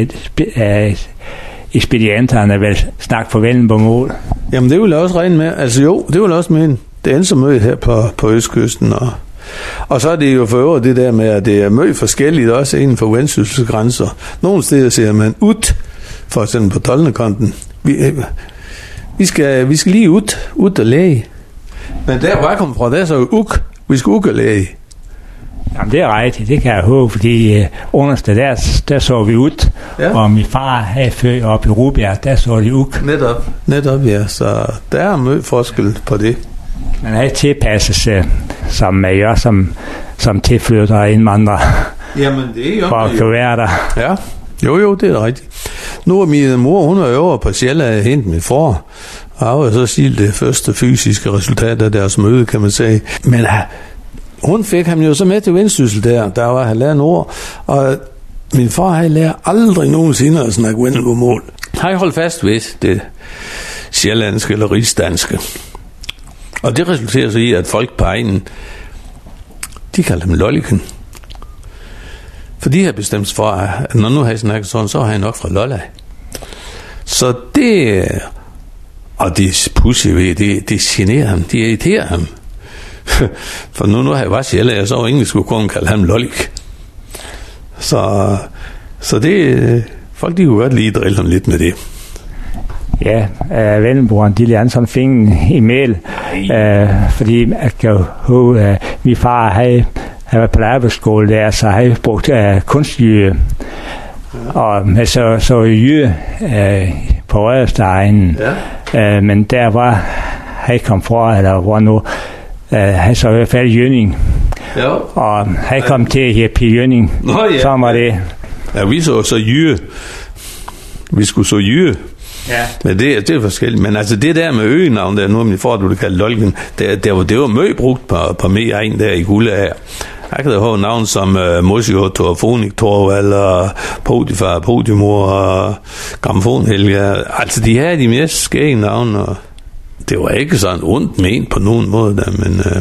ekspedienterne vel snakke på Vendelbomål. Jamen det vil jeg også regne med. Altså jo, det vil jeg også mene. Det er en så møde her på Østkysten, og så er det jo for øvrigt det der med, at det er meget forskelligt også inden for Vendsyssels grænser. Nogle steder siger man ud, for eksempel på Tolnekonten. Vi skal lige ud og læge. Men der hvor jeg kommer fra, der er så vi skal og læge. Jamen det er rigtigt, det kan jeg håbe, fordi underste der så vi ud, og min far havde født oppe i Rubjerg, der så de ud. Netop, ja, så der er meget forskel på det. Man har tilpasset sig, som man gør, som tilflytter og indvandrer. Jamen det er jo. For at kunne være der. Ja, jo, det er rigtigt. Nu er min mor, hun er over på Sjælland hente min far, og så sige det første fysiske resultat af deres møde, kan man sige. Men hun fik ham jo så med til Vendsyssel der var 1,5 år, og min far havde lært aldrig nogensinde at snakke vendelbomål. Han holdt fast ved det sjællandske eller rigsdanske. Og det resulterer så i, at folk på egnen, de kalder dem lolliken. For de har bestemt for, at når nu har jeg snakket sådan, så har jeg nok fra Lolland. Så det, og det pussy ved, det generer ham, det irriterer ham. For nu har jeg bare sjælland, så var ingen skulle kunne kalde ham lollik. Så det, folk de kunne godt lige drille ham lidt med det. Ja, Vendelboerne, de lærte sådan fingeren i mel, fordi jeg kan huske, min far havde var på arbejdsskole der, så havde brugt kunstjyde, og med så jyde på Rødestegen, men der var han kom fra, eller hvor nu, han så i hvert fald jønning, og han kom til at hippe jønning, så var det. Ja, vi så jyde. Vi skulle så jyde. Ja. Men det er forskelligt. Men altså det der med øgenavn, der nu om I får, du kalder Dolken, det var møg brugt på mere en der i Guldager. Jeg kan da have navn som Musio, Torfonik, Torvald og Podifar, Podimor og Grammofonhelga. Altså de her de mest skæge navn, og det var ikke sådan ondt ment på nogen måde der,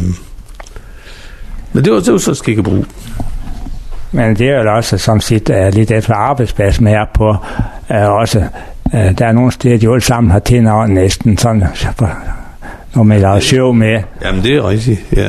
men det var så skikkebrug. Men det er jo også som sit lidt efter arbejdsplads med her på også. Der er nogle steder, de alle sammen har tilnavn næsten sådan, når man laver show med. Jamen det er rigtigt, ja.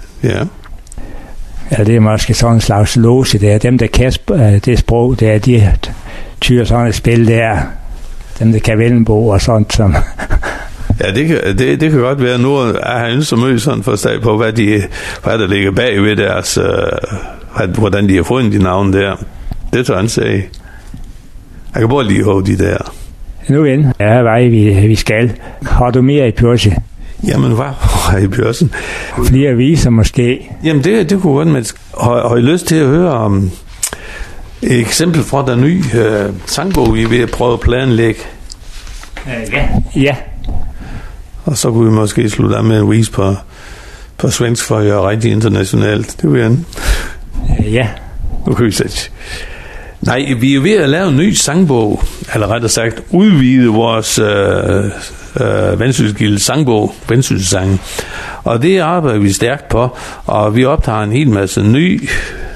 Ja, det er måske sådan en slags lose der. Dem, der kan det sprog, der, de tyrer sådan et spil der. Dem, der kan Vendelbo og sådan som... Ja, det kan godt være. Nu er han så mødt sådan forstået på, hvad der ligger bag ved deres... hvordan de har fundet de navne der. Det tør han sige. Jeg kan bare lige holde de der. Nu ind. Ja, hvad vi skal. Har du mere i pjørse? Jamen, hvad har I pjørsen? Flere aviser måske. Jamen, det kunne godt, men har I lyst til at høre om et eksempel fra den nye sangbog, vi er ved at prøve at planlægge? Ja. Og så kunne vi måske slutte af med en vis på svensk for at gøre rigtig internationalt. Det vil jeg. Ja. Nu kan vi sætte. Nej, vi er ved at lave en ny sangbog, eller rettere sagt udvide vores Vendsyssel sangbog, Vendsyssel sang. Og det arbejder vi stærkt på, og vi optager en hel masse ny.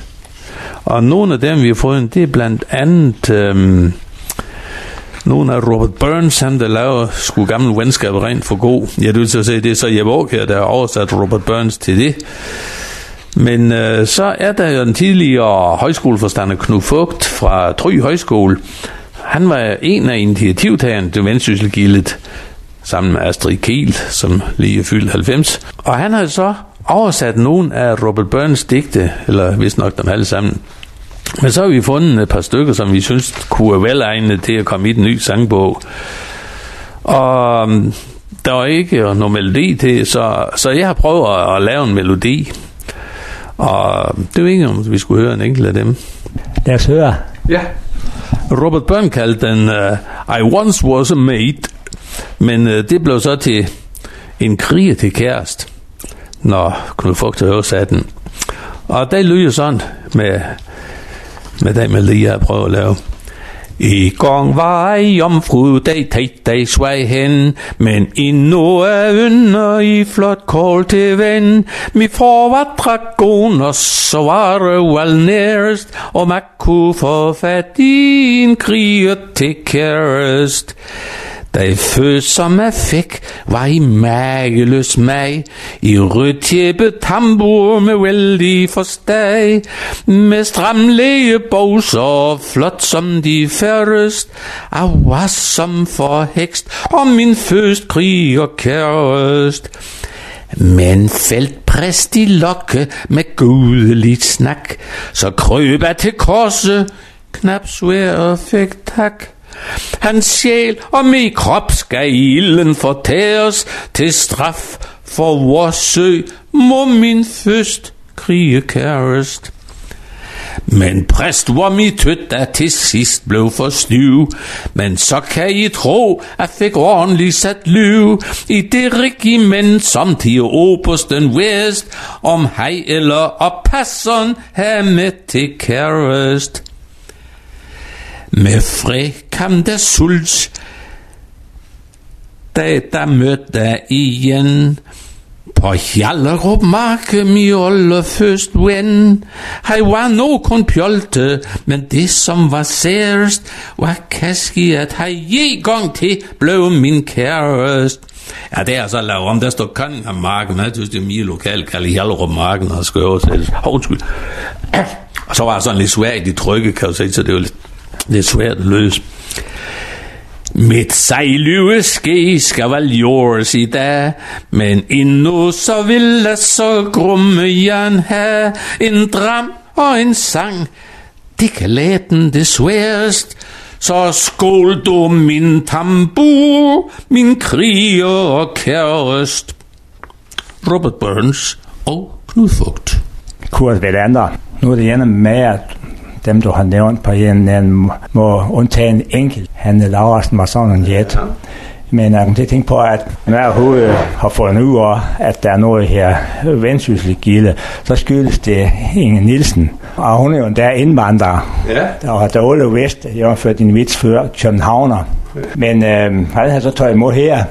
Og nogle af dem vi har fået, det er blandt andet nogle af Robert Burns, han der laver sgu gammel venskab rent for god. Ja, du vil så sige, det er så Jeppe Aukjær, der har oversat Robert Burns til det. Men så er der jo en tidligere højskoleforstander, Knud Fugt fra Try Højskole. Han var en af initiativtagerne til Vendsysselgildet, sammen med Astrid Kiel, som lige er fyldt 90. Og han har så oversat nogle af Robert Burns digte, eller vist nok dem alle sammen. Men så har vi fundet et par stykker, som vi synes kunne være velegnet til at komme i den nye sangbog. Og der var ikke nogen melodi til, så jeg har prøvet at lave en melodi. Og det var ikke, om vi skulle høre en enkelt af dem. Lad os høre. Ja. Robert Burns kaldte den I Once Was a Mate, men det blev så til en kriger til kærest, når Knud Fugt havde oversat den. Og der lyder sådan med den melodi, jeg prøver at lave. I gang var ei jomfru, de svej hen, men endnu er ynder i flot kål til ven. Mi far var dragon, og så var det vel nærest, og man kunne få fat i en kriger til kærest. Da fød som jeg fik, var i mageløs mag, i rødt tjeppe tambur med vældig forstag, med stramlæge bogser, flot som de færrest, jeg var som forhekst, og min først krig og kærest. Men feltpræst i lokke med gudeligt snak, så krøb jeg til korset, knap svær og fik tak. Hans sjæl og min krop skal i ilden fortæres til straf for vores sø, må min først krige kærest. Men præst var mit tødt, der til sidst blev for stiv, men så kan I tro, at fik ordentligt sat liv i det regiment, som til obersten vest, om hej eller oppasseren her med til kærest. Med fred kam der sult, da der mødte jeg igen. På Hjallerup marke, mi allerførst ven. Hej var no kun pjolte, men det som var særest, var kaski at hej en gang til blev min kærest. Ja, det er så lavet om, der står Cunningham marken, men jeg synes, det er mere lokalt kaldet Hjallerup marken, og skal oversættes. Undskyld. Og så var jeg sådan lidt svært i de trykke, kan jeg sige, så det var lidt svært at løse. Mit sejlyveske skal vel jordres i dag, men endnu så vil jeg så grumme jern have en dram og en sang. Det kan lade den det sværest, så skål du min tambur, min kriger og kærest. Robert Burns og Knud Fogt. Kurt Welander. Nu er det ene med, at dem, du har nævnt på en anden, må undtage en enkelt. Hanne Laursen var sådan en jet. Ja. Men jeg kan tænke på, at når jeg overhovedet har fundet ud af, at der er noget her Vendsyssel-gilde, så skyldes det Inge Nielsen. Og hun er jo endda indvandrer. Ja. Der var der Ole Vest, jeg har ført din vits før, Københavner. Men han har så taget imod her.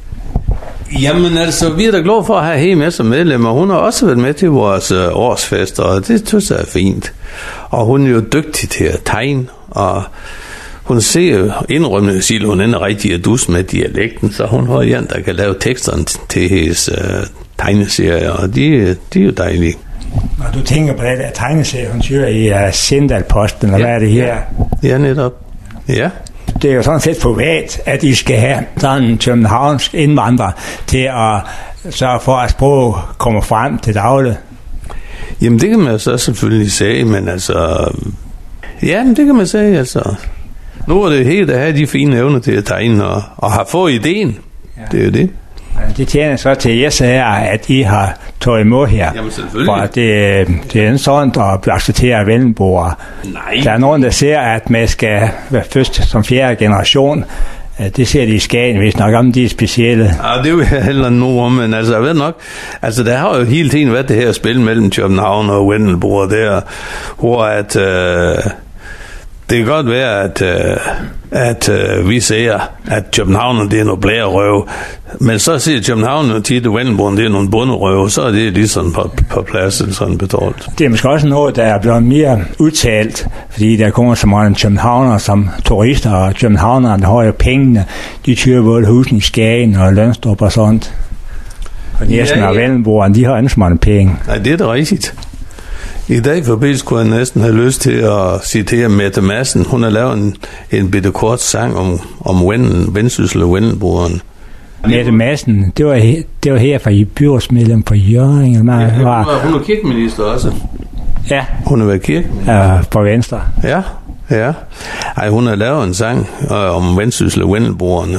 Jamen altså, vi er da glade for at have hende med som medlem, og hun har også været med til vores årsfester, og det synes jeg er fint. Og hun er jo dygtig til at tegne, og hun ser jo indrømmende, at hun er rigtig dus med dialekten, så hun har en, der kan lave teksterne til hendes tegneserier, og de er jo dejlige. Og du tænker på det der tegneserie, hun syr i Sindal-posten, eller hvad er det her? Ja, netop. Ja. Det er jo sådan set privat, at I skal have sådan en københavnsk indvandrer til at sørge for, at sproget kommer frem til daglig. Jamen, det kan man så selvfølgelig sige, men altså... Ja, det kan man sige, altså... Nu er det helt at have de fine evner til at tegne og have fået ideen. Ja. Det er jo det. Det tjener så til jer her, at I har taget imod her. Jamen selvfølgelig. For det er en sådan at acceptere Vendelboer. Nej. Der er nogen, der ser, at man skal være først som 4. generation. Det ser de i Skagen, hvis nok om de er specielle. Ja, det er jo heller nu om, men altså, jeg ved nok, altså der har jo hele tiden været det her spil mellem København og Vendelboer der, hvor at... Det kan godt være, at vi ser, at København det er noget blærerøv, men så siger København tit, at Vendelboen det er nogle bunderøv, så er det ligesom på pladsen sådan betalt. Det er måske også noget, der er blevet mere udtalt, fordi der kommer så mange københavner som turister, og københavnerne der har jo pengene, de tyrer både husen i Skagen og Lønstrup og sådan. Og næsten af Vendelboerne, de har ikke så mange penge. Nej, det er da rigtigt. I dag forbi skulle jeg næsten have lyst til at citere Mette Madsen. Hun har lavet en bitte kort sang om Vendsyssel og Vendelboerne. Mette Madsen, det var her fra byrådsmedlem for Hjørring. Hun er kirkeminister også. Ja. Hun har været kirkeminister. For Venstre. Ja. Ej, hun har lavet en sang om Vendsyssel og Vendelboerne.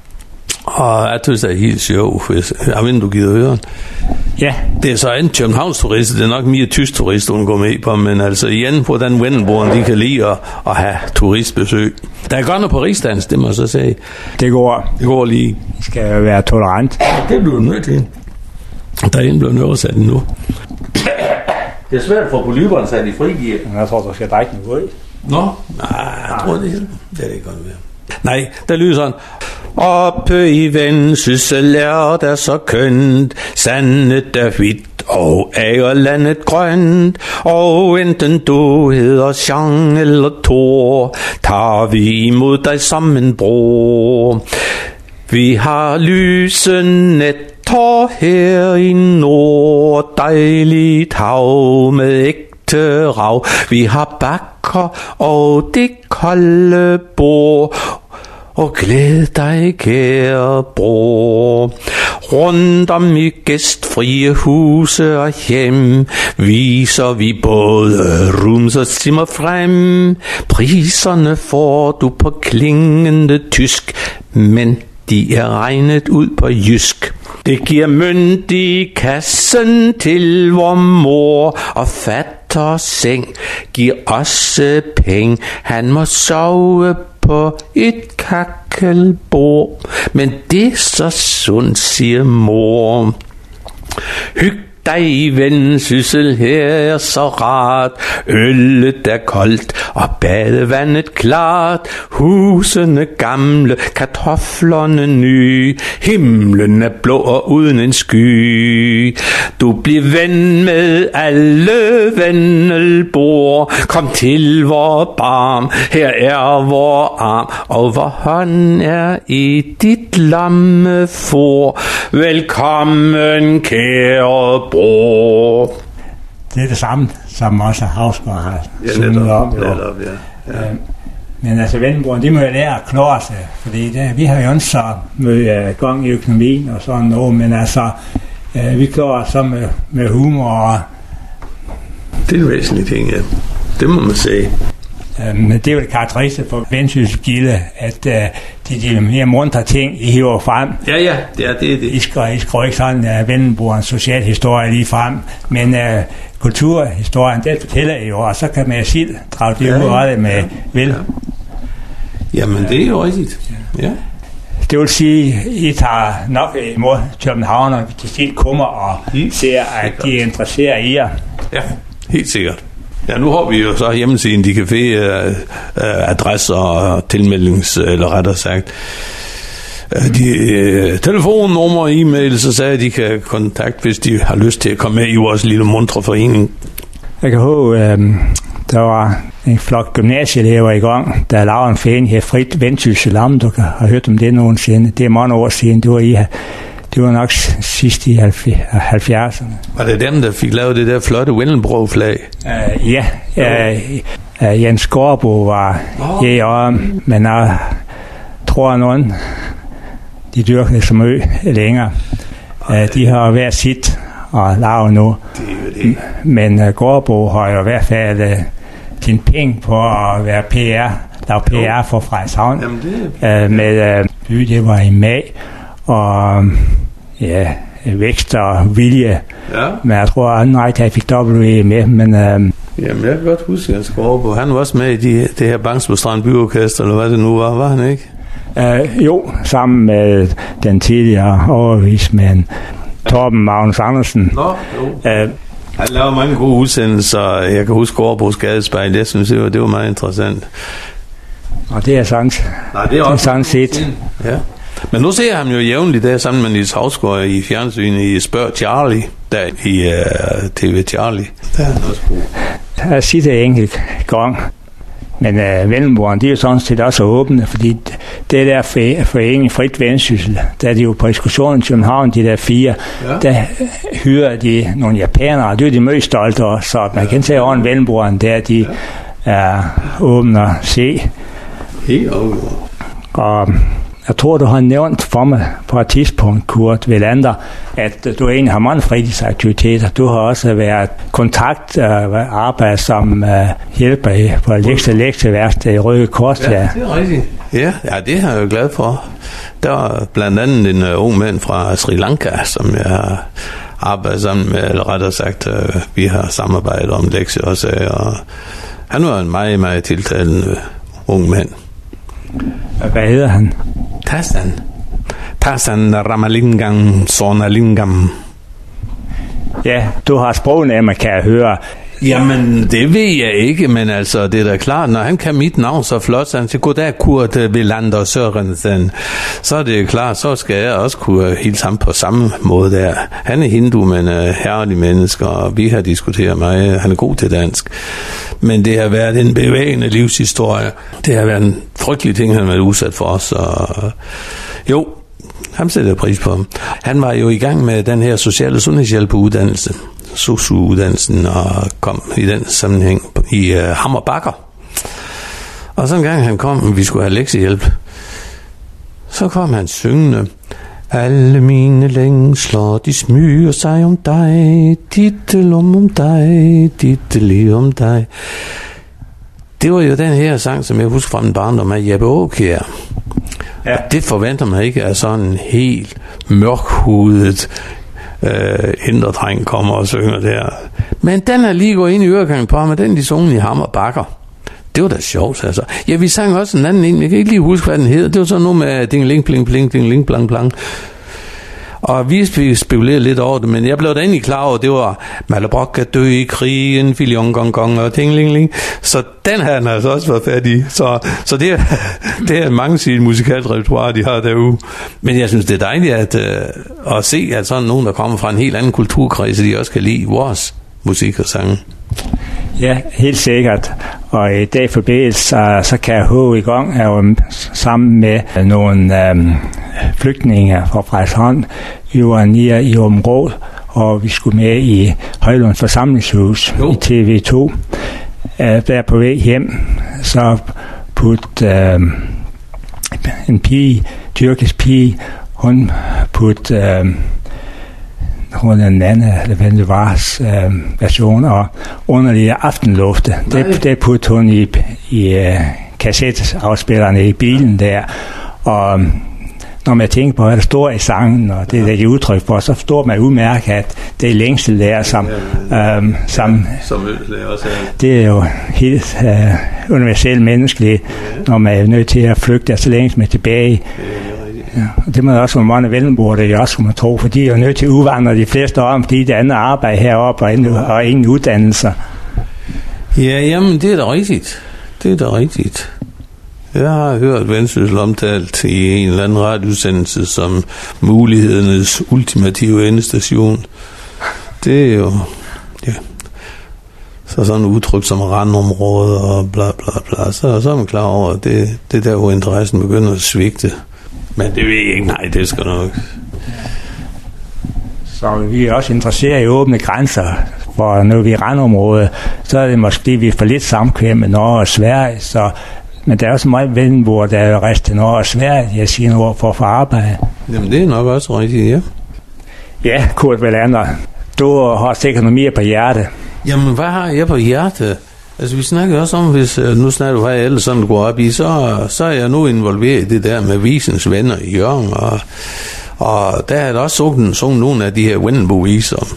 Og jeg synes, det er helt sjovt, hvis jeg ved, du gider høre. Ja. Det er så en Københavns turist, det er nok mere tysk turist, hun går med på, men altså igen, hvordan Vendelboerne, de kan lide at have turistbesøg. Der er godt noget på rigsdans, det må jeg så sige. Det går lige. Det skal være tolerant. Det bliver nødt til. Der er en blevet oversat nu. Det er svært for polyberne, så de frigiver. Jeg tror, du skal drikke noget rød. Nå? Nej, jeg tror det hele. Det er det godt være. Nej, der lyder sådan. Oppe i Vendsyssel er der så kønt, sandet er hvidt og agerlandet grønt, og enten du hedder Jean eller Thor, tager vi imod dig som en bror. Vi har lyse nætter her i nord, dejligt hav med ægte rav. Vi har bakker og det kolde bord, og glæd dig, kære bror. Rundt om i gæstfrie huse og hjem viser vi både rums og simmer frem. Priserne får du på klingende tysk, men de er regnet ud på jysk. Det giver mønt i kassen til vor mor, og fatter seng giver også penge. Han må sove på et kakkelbord, men det er så sundt, siger mor. Hyg dig i Vendsyssel, her er så rart. Øllet er koldt og badevandet klart. Husene gamle, kartoflerne nye. Himlen er blå og uden en sky. Du bliver ven med alle Vendelboer. Kom til vor barm, her er vor arm, og vor hånd er i dit lamme for. Velkommen, kære bror. Det er det samme, som også Havsgaard har sunget om. Ja. Men altså Vendelboerne, de må jo lære at klare sig, fordi vi har jo også så mødt gang i økonomien og sådan noget, men altså vi klarer os så med humor og... Det er en væsentlig ting, ja. Det må man sige. Det er jo det karakteristiske for Vendsyssel Gilde, at de mere muntre ting, I hiver frem. Ja, det er det. I skriver ikke sådan Vendelboernes socialhistorie lige frem, men kulturhistorien, det fortæller I jo, og så kan man jo selv drage det ud af det med vel. Ja. Jamen, det er jo rigtigt. Ja. Det vil sige, I tager nok imod København, og de selv kommer og ser, at de er interesseret i jer. Ja, helt sikkert. Ja, nu har vi jo så hjemmesiden, de café, adresser og tilmeldings, eller rettere sagt, telefonnummer, e-mail, så sagde de kan kontakte, hvis de har lyst til at komme med i vores lille muntre forening. Jeg kan huske, der var en flok gymnasieelever i gang, der lavede en forening her, Frit Vendsyssel Amt. Du kan have hørt om det nogensinde. Det er mange år siden. Det var nok sidst i 70'erne. Var det dem, der fik lavet det der flotte Vendelbro-flag? Ja. Jens Gårdbo var men jeg tror nogen, de dyrker det som længere. De har været sit og lavet nu. Det. Men Gårdbo har jo i hvert fald tjent penge på at være lave PR for Frederikshavn. Med det var i mag. Og vækst og vilje. Ja. Men jeg tror, at jeg fik W med. Men, jamen, jeg kan godt huske, at han var også med i det her Bangsbo Strand Byorkester, eller hvad det nu var han ikke? Jo, sammen med den tidligere overvismand Torben Magnus Andersen. Nå, jo. Han lavede mange gode udsendelser. Jeg kan huske Gårdbos Gadespejl. Jeg synes, det var meget interessant. Og det er sandt. Nej, det er sådan set. Ja. Men nu ser jeg ham jo jævnligt der sammen med Niels Hausgaard i fjernsynet i Spørg Charlie, der i TV Charlie. Der er han også god. Jeg siger det enkelt gang. Men Vendelboerne, de er jo sådan set også åbne, fordi det der forening Frit Vendsyssel, der er de jo på ekskursionen i København, de der 4, der hyrer de nogle japanere, det er de mest stolte også, så man kan se over en Vendelboerne, der de er åbne at se. Helt over. Og jeg tror, du har nævnt for mig på et tidspunkt, Kurt Welander, at du egentlig har mange fritidsaktiviteter. Du har også været kontakt og arbejdet som hjælper på lektieværksted i Røde Kors. Ja, det er rigtigt. Ja, det er jeg jo glad for. Der var blandt andet en ung mand fra Sri Lanka, som jeg har arbejdet sammen med, eller rettere sagt, vi har samarbejdet om lektier også. Og han var en meget, meget tiltalende ung mand. Hvad hedder han? Tarzan Ramalingam Sornalingam. Ja, du har sprognæmmer, kan jeg høre. Jamen, det ved jeg ikke, men altså, det er da klart, når han kan mit navn så flot, så han siger, goddag Kurt Welander Sørensen, så er det klart, så skal jeg også kunne hilse ham på samme måde der. Han er hindu, men herlig mennesker, og vi har diskuteret meget, han er god til dansk. Men det har været en bevægende livshistorie. Det har været en frygtelig ting, han har været udsat for os, og jo, han sætter pris på ham. Han var jo i gang med den her sociale sundhedshjælpeuddannelse, SOSU-uddannelsen, og kom i den sammenhæng i Hammer Bakker. Og så en gang han kom, vi skulle have lektiehjælp, så kom han syngende. Alle mine længsler, de smyger sig om dig, dittelum om dig, ditteli om dig. Det var jo den her sang, som jeg husker fra min barndom af Jeppe Aakjær. Ja. Det forventer man ikke, at sådan en helt mørkhudet inderdreng kommer og synger der. Men den er lige gået ind i øregangen på ham, og den de sunget i Hammer Bakker. Det var da sjovt, altså. Ja, vi sang også en anden en, jeg kan ikke lige huske, hvad den hedder. Det var sådan noget med ding-ling, pling-pling, ding-ling, blang-blang. Og vi spekulerede lidt over det, men jeg blev da egentlig klar over, det var Mallebrok kan dø i krigen, filion-gong-gong og ting-ling-ling. Så den havde han altså også været fat i. Så det er mange sige musikalt repertoire, de har derude. Men jeg synes, det er dejligt at se, at sådan nogen, der kommer fra en helt anden kulturkreds, de også kan lide vores musik og sange. Ja, helt sikkert. Og i dag forbindelse, så kan jeg håbe i gang, er jo sammen med nogle flygtninge fra Frederikshavn. Vi var nede i Områd, og vi skulle med i Højlunds forsamlingshus i TV2. Der på vej hjem, så putte en pige, tyrkisk pige, hun putte hun er en anden, eller hvad det var, version, og underlige aftenlufte. Det putte hun i kassetteafspillerne i bilen der, og når man tænker på, hvad der står i sangen, og det der giver udtryk for, så forstår man udmærket, at det er længsel der, som det er jo helt universelt menneskeligt, når man er nødt til at flygte, så længes man tilbage. Ja, det må også være mange Vendelboer, det er også, man tror, for de er jo nødt til at udvandre de fleste år, fordi det andet arbejde heroppe og ingen uddannelser. Ja, jamen, det er da rigtigt. Det er da rigtigt. Jeg har hørt Vendsyssel omtalt i en eller anden radioudsendelse som mulighedernes ultimative endestation. Det er jo, ja, så sådan et udtryk som randområde og bla bla bla, så er man klar over, at det er der, hvor interessen begynder at svigte. Men det ved jeg ikke, nej, det skal nok. Så vi er også interesseret i åbne grænser, for når vi er randområde, så er det måske, vi er for lidt samkvem med Norge og Sverige, så men der er også meget Vendelboer, der er rejst til Norge og Sverige, jeg siger nogle ord for at få arbejde. Jamen det er nok også rigtigt, ja. Ja, Kurt Welander, du har sikkert noget mere på hjerte. Jamen hvad har jeg på hjerte? Altså vi snakker også om, hvis nu snakker du her alle sådan du går op i, så er jeg nu involveret i det der med Visens Venner i Jørgen, og der er der også sunget nogle af de her Vendelbo-viser.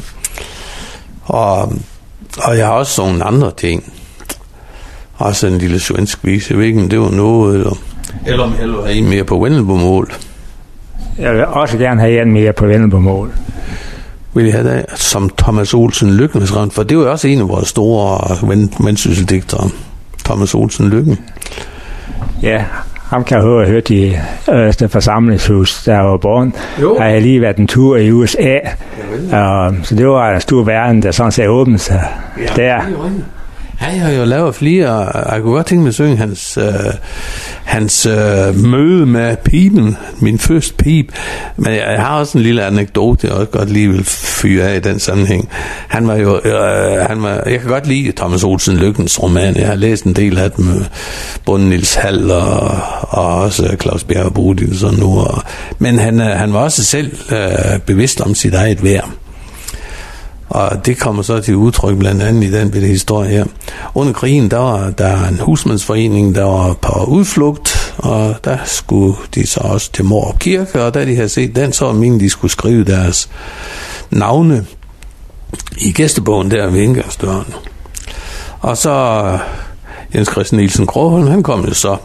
Og jeg har også sunget andre ting. Også en lille svensk vise, jeg ved ikke, om det var noget, eller om jeg er en mere på Vendelbo-mål. Jeg vil også gerne have en mere på Vendelbo-mål. Vil jeg have det som Thomas Olsen Lykken, for det var jo også en af vores store vendsysseldigtere, Thomas Olsen Lykken. Ja, ham kan jeg høre i Øverste Forsamlingshus, der var born. Har jeg lige været en tur i USA, så det var en stor verden, der sådan set åbnede sig der. Han har jo lavet flere. Jeg kunne godt tænke mig at synge hans møde med pipen, min første pip. Men jeg har også en lille anekdote, jeg også godt lige vil fyre af i den sammenhæng. Jeg kan godt lide Thomas Olsen Lykkens roman. Jeg har læst en del af dem, både Niels Hall og også Claus Bjerg Bodil og sådan noget. Men han var også selv bevidst om sit eget værd. Og det kommer så til udtryk blandt andet i den bitte historie her. Under krigen, der var der en husmandsforening, der var på udflugt, og der skulle de så også til Mårup Kirke, og da de havde set den, så var meningen, de skulle skrive deres navne i gæstebogen der ved indgangsdøren. Og så Jens Christian Nielsen Kroholm, han kom jo så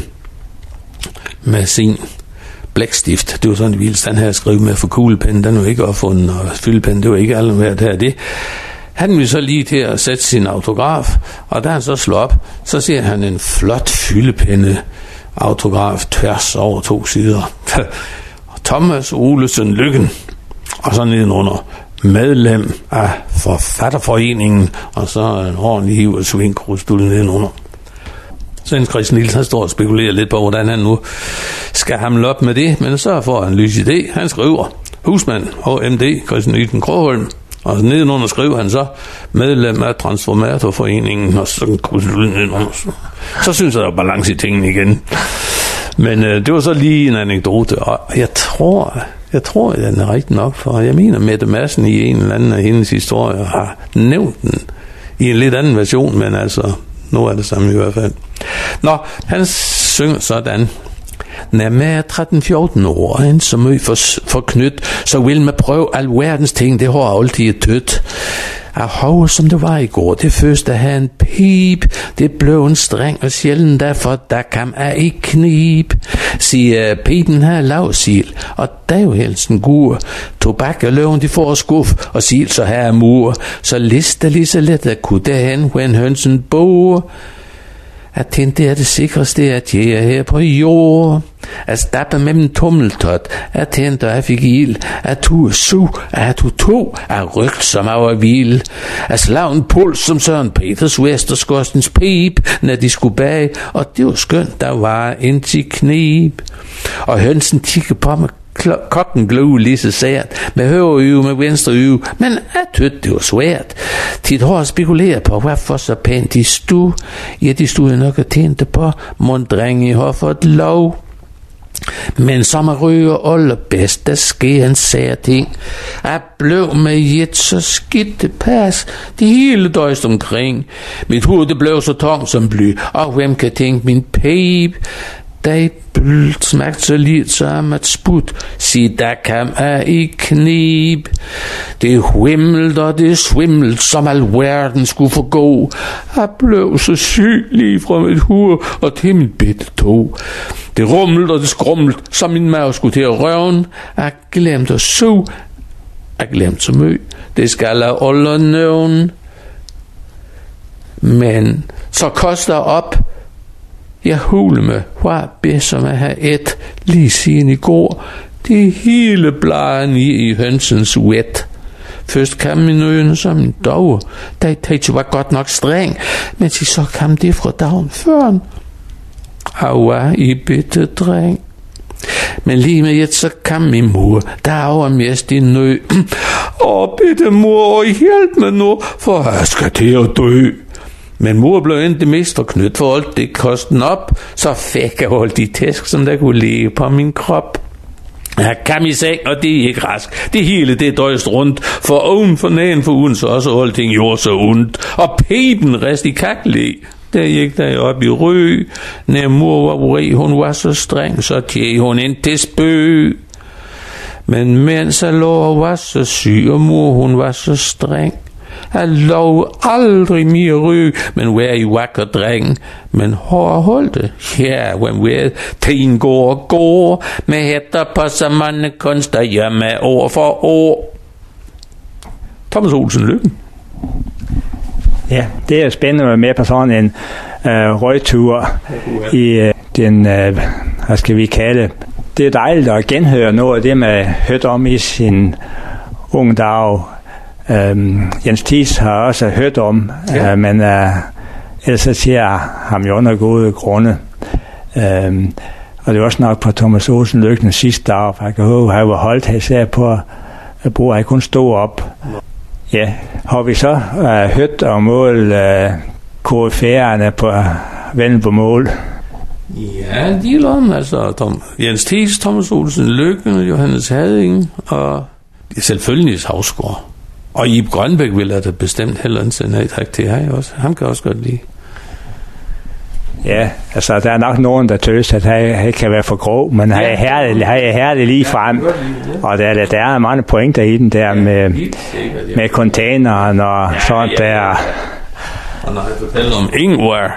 med sin blækstift. Det var sådan en vild stand her at skrive med, for kuglepen, den var ikke opfundet, og fyldepen, det var ikke alle med det. Han ville så lige til at sætte sin autograf, og da han så slår op, så ser han en flot fyldepenne autograf tværs over 2 sider. Thomas Olsen Lykken, og så nedenunder medlem af Forfatterforeningen, og så en ordentlig hiv og svingkrusdul nedenunder. Så Jens Christian Nielsen, han står og spekulerer lidt på, hvordan han nu skal hamle op med det, men så får han en lys idé. Han skriver husmand og MD Christian Nielsen Kroholm, og nedenunder skriver han så medlem af Transformatorforeningen, og så så synes jeg, der er balance i tingene igen. Men det var så lige en anekdote, og jeg tror, den er rigtig nok, for jeg mener, Mette Madsen i en eller anden af hendes historier har nævnt den i en lidt anden version, men altså, nu er det samme i hvert fald. Nå, han synger sådan. Når man er 13-14 år, og en så møg forknyt, så vil man prøve alverdens ting, det har altid tødt. Af hov, som det var i går, det første have en pip, det blev en streng og sjældent, derfor der kan jeg ikke knib. Siger pipen her lavsil, og der er jo helst en gur. Tobak og løven, de får skuff, og sil så her er mur. Så liste lige så let at kunne derhen, when hønsen bor. At tænde er det sikreste, at jeg er her på jord. At stappe med min tummeltot, at tænde og jeg fik ild. At du er su, at du to er rygt som af hvil. At slag en puls som Søren Peters Vesterskostens pip, når de skulle bag. Og det var skønt, der var indtil knib. Og hønsen tikkede på med kokken gløv lige så sært, med højre øje, med venstre øje, men jeg tødte, det var svært. Tit har spekuleret på, hvorfor så pænt de stod. Ja, de stod nok og tænkte på, monddrenge har fået lov. Men som at ryge allerbedst, der sker en sær ting. Jeg blev med et så skidt det pas, det hele døjst omkring. Mit hoved det blev så tom som bly, og hvem kan tænke min pæb? Da blødt smagte så lidt som et sput, sig der kam jeg i knib. Det hvimlet og det svimlet, som al verden skulle forgå. Jeg blev så syg lige fra mit hoved og til mit bitte tog. Det rumlet og det skrumlet, som min mave skulle til at røven. Jeg glemte at suge, jeg glemte så møg. Det skal jeg alle nævne. Men så koster op. Jeg hule med, hvor bedst som at have et lige siden i går. Det hele bladen i hønsens wet. Først kam min øjne som en dog, da jeg var godt nok streng, men så kam det fra dagen før. Aua i bitte dreng. Men lige med et, så kam min mor, der var mest i nø. Bitte mor, hjælp mig nu, for jeg skal til at dø. Men mor blev endte mest forknyttet for alt det kosten op, så fik jeg alt de tæsk, som der kunne ligge på min krop. Jeg kam i seng, og det er ikke rask. Det hele, det døjst rundt, for oven for nægen for uden, så også alting gjorde så ondt. Og peben rest i kakle, der gik der op i røg. Når mor var urig, hun var så streng, så tjeg hun ind til spøg. Men mens jeg lå og var så syg, og mor hun var så streng, jeg lov aldrig mere ryg, men vær i vakker dreng. Men hår holdt det, ja, hvem ved, tiden går, med hætter på så mange kunster, hjemme år for år. Thomas Olsen Lykken. Ja, det er spændende at være med på sådan en røgtur i den, hvad skal vi kalde, det er dejligt at genhøre noget af det, man hørte om i sin unge dag. Jens Thies har også hørt om, men ellers så siger jeg ham jo under gode grunde. Og det var også nok på Thomas Olsen Lykken sidste dag, for jeg kan håbe, at han var holdt især på at bruge, at han kun stod op. Ja, har vi så hørt om mål KF'erne på Vendelbo mål? Ja, de er om, altså Jens Thies, Thomas Olsen Lykken, Johannes Hadding og selvfølgelig Havsgaard. Og Ib Grønbæk vil jeg da bestemt heller ikke sende tak til her også. Ham kan også godt lide. Ja, altså der er nok nogen, der tøs, at han kan være for grov, men han er herlig lige frem. Og der er mange pointer i den der med containeren og sådan der. Og når jeg fortæller om Ingvar.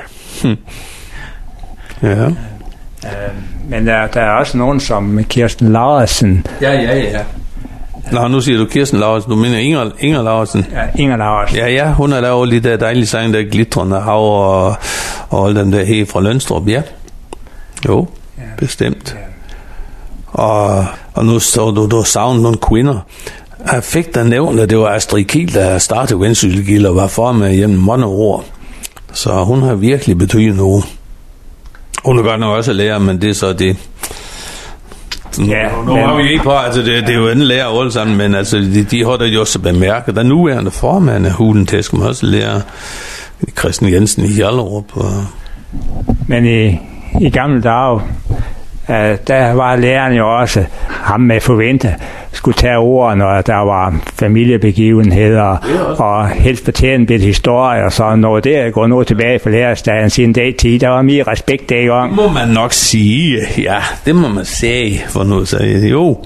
Ja. Men der er også nogen som Kirsten Lauritsen. Ja. Nå, nu siger du Kirsten Lauritsen, du mener Inger Lauritsen. Ja, Inger Lauritsen. Ja, hun har lavet lige der dejlige sang, der glitrende hav og alle dem der her fra Lønstrup, ja. Jo, ja, bestemt. Ja. Og nu står du savnet nogle kvinder. Jeg fik da nævnt, at det var Astrid Kiel, der startede Vendsyssel og var formand gennem mange år. Så hun har virkelig betydet noget. Hun er godt nok også lærer, men det er så det. Ja, nu har vi ikke på, altså det er jo en lærer alle sammen, men altså de har da jo også bemærket, der nuværende formand af Hulen Tæsk, man også lærer Christian Jensen i Hjallerup. Men i gamle dage, der var læreren jo også ham med forvente, skulle tage ord, når der var familiebegivenheder, og helst fortælle en bit historie, og så når det går noget tilbage for lærerstaden siden dag 10, der var mere respekt dengang. Det må man nok sige, ja, det må man sige, for noget sagde. Jo,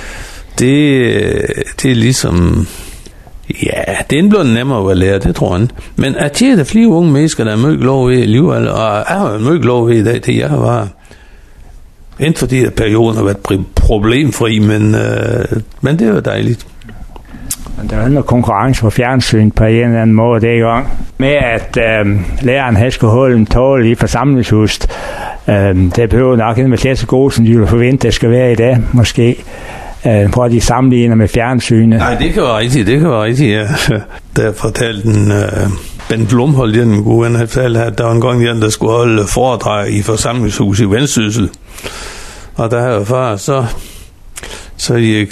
det er ligesom, ja, det er blevet nemmere at lære, det tror jeg. Men at der er flere unge mennesker, der er møg lov ved alligevel, og jeg har møg lov ved i dag, det jeg var. Inden fordi at perioden har været problemfri, men det er jo dejligt. Men der er noget konkurrence på fjernsyn på en eller anden måde det i gang. Med at læreren havde skulle holde en tål i forsamlingshuset. Det behøver nok ikke være så gode, som de ville forvente, det skal være i dag, måske. Prøv at de sammenligner med fjernsynet. Nej, det kan være rigtigt, ja. Der fortalte den... Ben Blum holdt den gode ven, at der var en gang, der skulle holde foredrag i forsamlingshus i Vendsyssel. Og der havde far, Så gik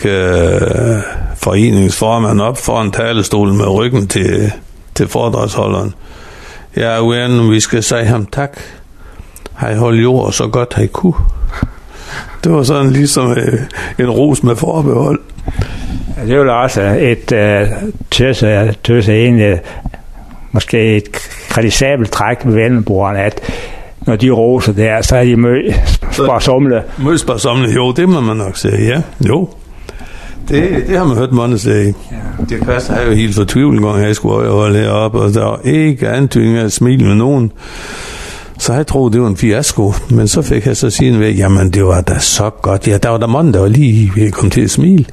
foreningsformanden op foran talerstolen med ryggen til foredragsholderen. Jeg er uenig, vi skal sige ham tak. Han holdt jord så godt han kunne. Det var sådan ligesom en ros med forbehold. Det var også et tøse egentlig måske et kritisabelt træk med vendelbrugerne, at når de roser der, så er de sparsomle. Sparsomle, jo, det må man nok sige, ja. Jo. Det har man hørt mange sige. Ja. Det passer jo helt fortvivlet en gang, jeg skulle holde heroppe, og der var ikke antydning af at smile med nogen. Så jeg troede, det var en fiasko, men så fik jeg så sige ved, jamen det var da så godt. Ja, der var der mange, der var lige ved at komme til at smile.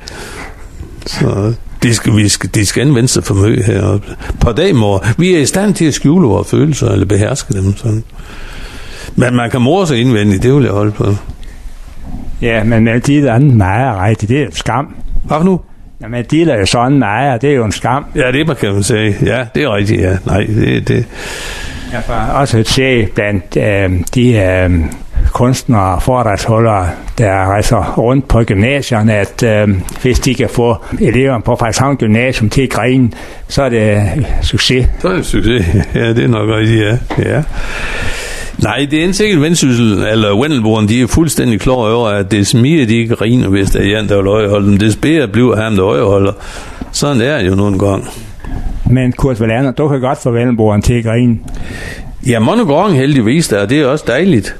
Så de skal anvende sig for møg heroppe. På dag mor, vi er i stand til at skjule vores følelser, eller beherske dem sådan. Men man kan more sig indvendigt, det vil jeg holde på. Ja, men med de andre nejer, rigtigt, det er jo skam. Hvad nu? Ja, men de er jo sådan nejer, det er jo en skam. Ja, det kan man sige. Ja, det er rigtigt, ja. Nej, det. Jeg har også set blandt de kunstnere og foredragsholdere, der rejser rundt på gymnasierne, at hvis de kan få eleverne på Frederikshavn Gymnasium til at grine, så er det succes. Så er det succes, ja, det er nok rigtigt, ja. Nej, det er en sikkert Vendsyssel, eller Vendelboerne, de er fuldstændig klar over, at det smiger, de ikke griner, hvis der er en, der vil øjeholde dem. Det spærer bliver ham, der øjeholder. Sådan er det jo nogle gange. Men Kurt Wallander, du kan godt få Vendelboerne til at grine. Ja, mange gange heldigvis, og det er også dejligt.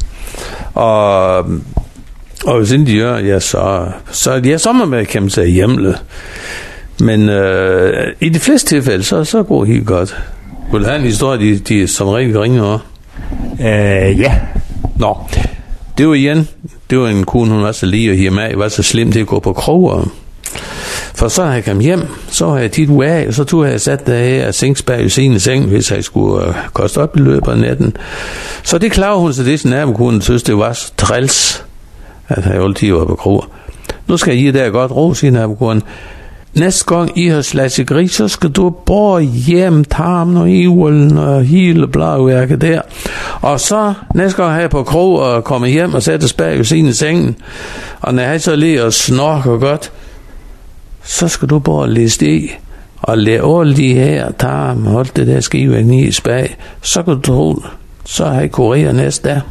Og hvis ikke de gør, ja, så må man kæmpe sig hjemle. Men i de fleste tilfælde, så går det helt godt. Vil du have en historie, de som regel griner over? Ja. Nå, det var en kone, hun var så lige og hjemme af, var så slem til at gå på kroger. For så har jeg kommet hjem, så har jeg tit af, og så tog jeg sat der her og sængsbag i sin seng, hvis jeg skulle koste op i løbet af natten. Så det klarede hun sig det, sin nabokonen synes, det var så træls, at jeg altid var på kroger. Nu skal I der godt ro, siger nabokonen. Næste gang I har slaget gris, så skal du bare hjem, tarmen og evlen og hele bladværket der. Og så næste gang har jeg på krog og kommer hjem og sætter spag i sin sengen. Og når jeg så lige og snorker godt, så skal du bare læse det og lade alle de her tarme og alt det der skivæk i spag. Så kan du tro, så har jeg kureret næste dag.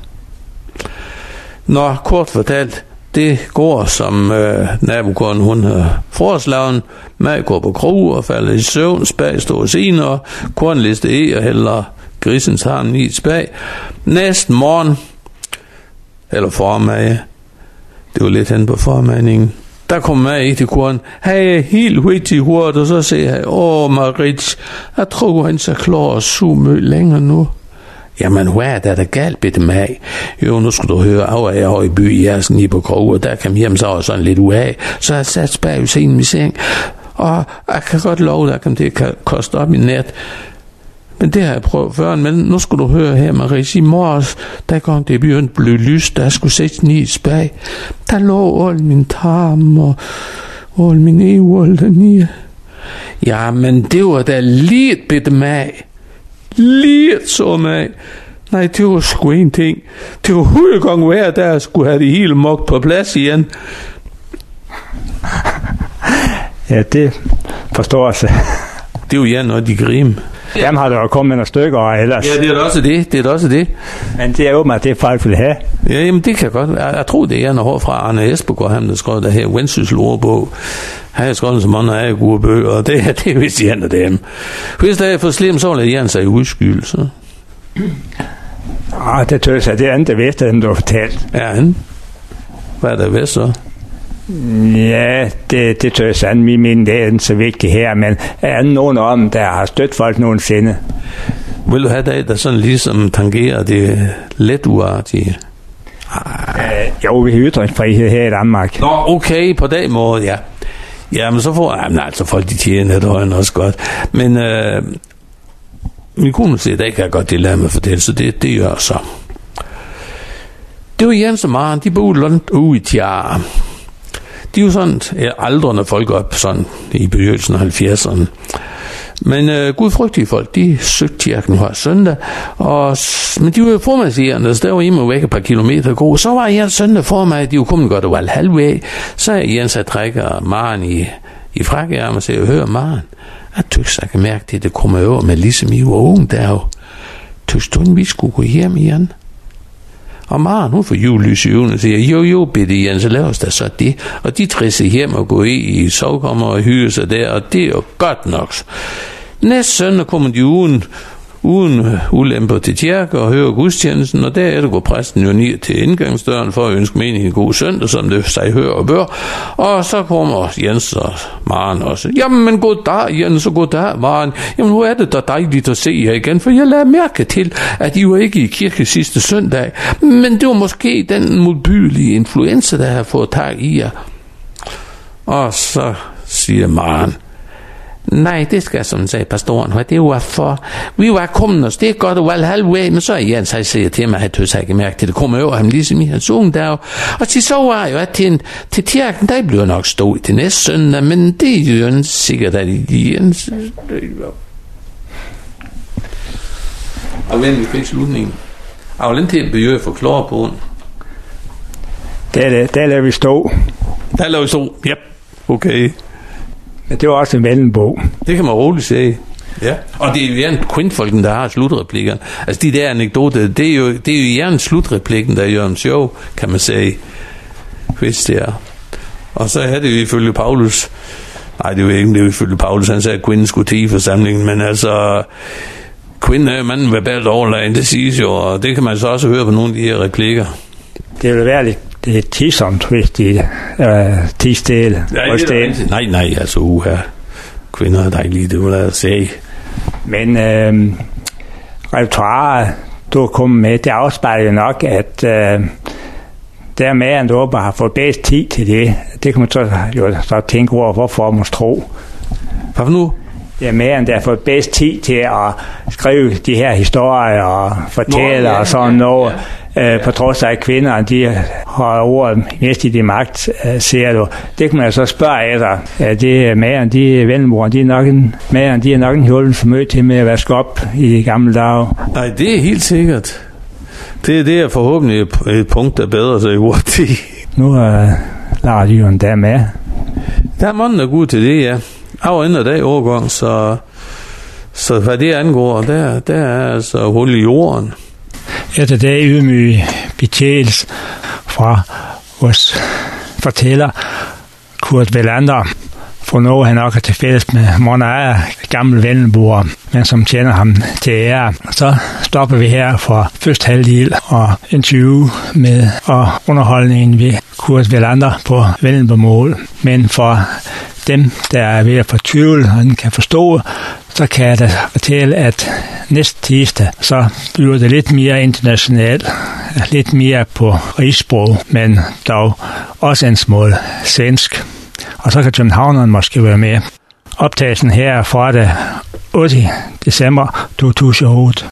Nå, kort fortalt, det går som nabokonen, hun har foreslagen. Mag går på krog og falder i søvn, spag står senere, og kornliste og hælder grisens harm i spag. Næste morgen, eller formag, det var lidt hen på formagningen, der kom Mag til korn. Han er helt rigtig hurtigt, og så siger han, Marits, jeg tror, han så klar og suge længere nu. Jamen, hvad er der galt, bitte Mag? Jo, nu skal du høre, af jeg har i by i Jersen i på krog, og der kom hjem så sådan lidt uaf, så jeg sat spag i sin seng, og jeg kan godt love, der kan det koste op i nat. Men det har jeg prøvet før, men nu skal du høre her, Maris, i morges, der gang det begyndte blev lyst, der skulle sætte ni spag. Der lå al min tarm og al min evål dernede. Ja, men det var da lidt bitte Mag. Lidt så Mag. Nej, det var sgu en ting. Det var 100 gange hver, der skulle have det hele mokt på plads igen. Ja, det forstår sig. Det er jo igen, når de griner. Jamen har der jo kommet nogle stykker og ellers. Ja, det er da også det. Men det er jo at det folk vil have. Ja, jamen det kan godt være. Jeg tror, det er noget fra Arne Esbjerg, ham der skrev der her Vendsyssel ordbog. Han har skrevet så mange af gode bøger, og det er vist de andre dem. Hvis der er for slemt, så vil jeg sig i udskyld, så. Det tøs jeg, det er andet det vidste, end du har fortalt. Ja, hvad er der ved så? Ja, det tøs jeg, min det er ikke så vigtigt her, men er der nogen om, der har stødt folk nogensinde? Vil du have det, der sådan ligesom tangerer det let uartige? Jo, vi har ytringsfrihed her i Danmark. Nå, okay, på den måde, ja. Ja, men så får folk de tjener det også godt. Men min kone siger, det kan jeg godt lade mig fortælle, så det gør så. Det var Jens og Maren, de boede langt ude i Tjare. De er jo sådan aldrende folk op sådan i begyndelsen af 70'erne. Men gudfrygtige folk, de søgte kirken hver søndag, men de var jo formiddagsjærende, så der var imod væk et par kilometer gå. Så var Jens søndag formiddag, de var kommet godt over halvvej, så Jens at trækker Maren i frakærm og siger, hør Maren, jeg tyks, jeg kan mærke det, det kommer over med ligesom I var unge der jo. Tyks du, vi skulle gå hjem igen? Og Maren, hun får julelys i ugen og siger, jo, bitte Jens, så lad os da så det. Og de trisser hjem og går i sovekammer og hygger sig der, og det er jo godt nok. Næste søndag kommer de uden ulemper til kirke og hører gudstjenesten, og derefter går præsten jo ned til indgangsdøren for at ønske menigheden en god søndag, som det sig hører og bør. Og så kommer Jens og Maren også. Jamen goddag Jens og goddag Maren. Jamen hvor er det da dejligt at se jer igen, for jeg lader mærke til, at I var ikke i kirke sidste søndag, men det var måske den modbydelige influenza, der har fået tag i jer. Og så siger Maren, nej, det skal som sagde pastoren, hvad det var for. Vi var kommet os, det er godt og vel halvvej, men så er Jens, han siger til mig, at han ikke mærke til, det kommer over ham ligesom i hans unge der. Og til så var jo, at til kirken, der bliver nok stået til næste søndag, men det er jo sikkert, at Jens... Og ven, vi fik slutningen. Og hvordan til at begynde for klare på den? Der lader vi stå. Der lader vi stå, yep, okay. Men det var også en vendelbog. Det kan man roligt sige. Ja. Og det er jo Jern Quintfolken, der har slutreplikkerne. Altså de der anekdoter, det er jo Jern slutreplikken, der gør en show, kan man sige. Hvis det er. Og så er det jo ifølge Paulus. Nej, det er jo ikke, det er jo ifølge Paulus. Han sagde, at kvinden skulle tie i forsamlingen. Men altså, kvinden er jo manden verbalt overlegen, det siges jo. Og det kan man så også høre på nogle af de her replikker. Det vil være lidt tidsomt, hvis de tidsdele. Nej, altså kvinder er dejlige, det vil jeg sige. Men repertoiret, du er kommet med, det afspejler nok, at der med, at du har fået bedst tid til det. Det kan man så tænke over, hvorfor man tro. Hvad for nu? Det er mere, end der har fået bedst tid til at skrive de her historier og fortælle og sådan noget. På trods af, at kvinderne, de har ordet mest i de magt, ser du. Det kan man så spørge efter. Det er mæren, de vendelbror, de er nok en hjulpen for møde til med at vaske op i de gamle dage. Nej, det er helt sikkert. Det er forhåbentlig et punkt, der er bedre sig i hurtigt. Nu lader de jo en dag med. Der er månden er god til det, ja. Af ender dag overgang, så hvad det angår, der er altså hul i jorden. Efter det ydmyge betjels fra vores fortæller Kurt Welander, for noget han nok er til fælles med mange af gamle vendelboere, men som tjener ham til ære. Så stopper vi her for første halvdel og interview med og underholdningen ved Kurt Welander på vendelbomål. Men for dem, der er ved at fortvivle og kan forstå, så kan jeg da fortælle, at næste tirsdag, så bliver det lidt mere internationalt, lidt mere på rigssprog, men dog også en smule svensk. Og så kan københavneren måske være med. Optagelsen her er fra det 8. december 2008.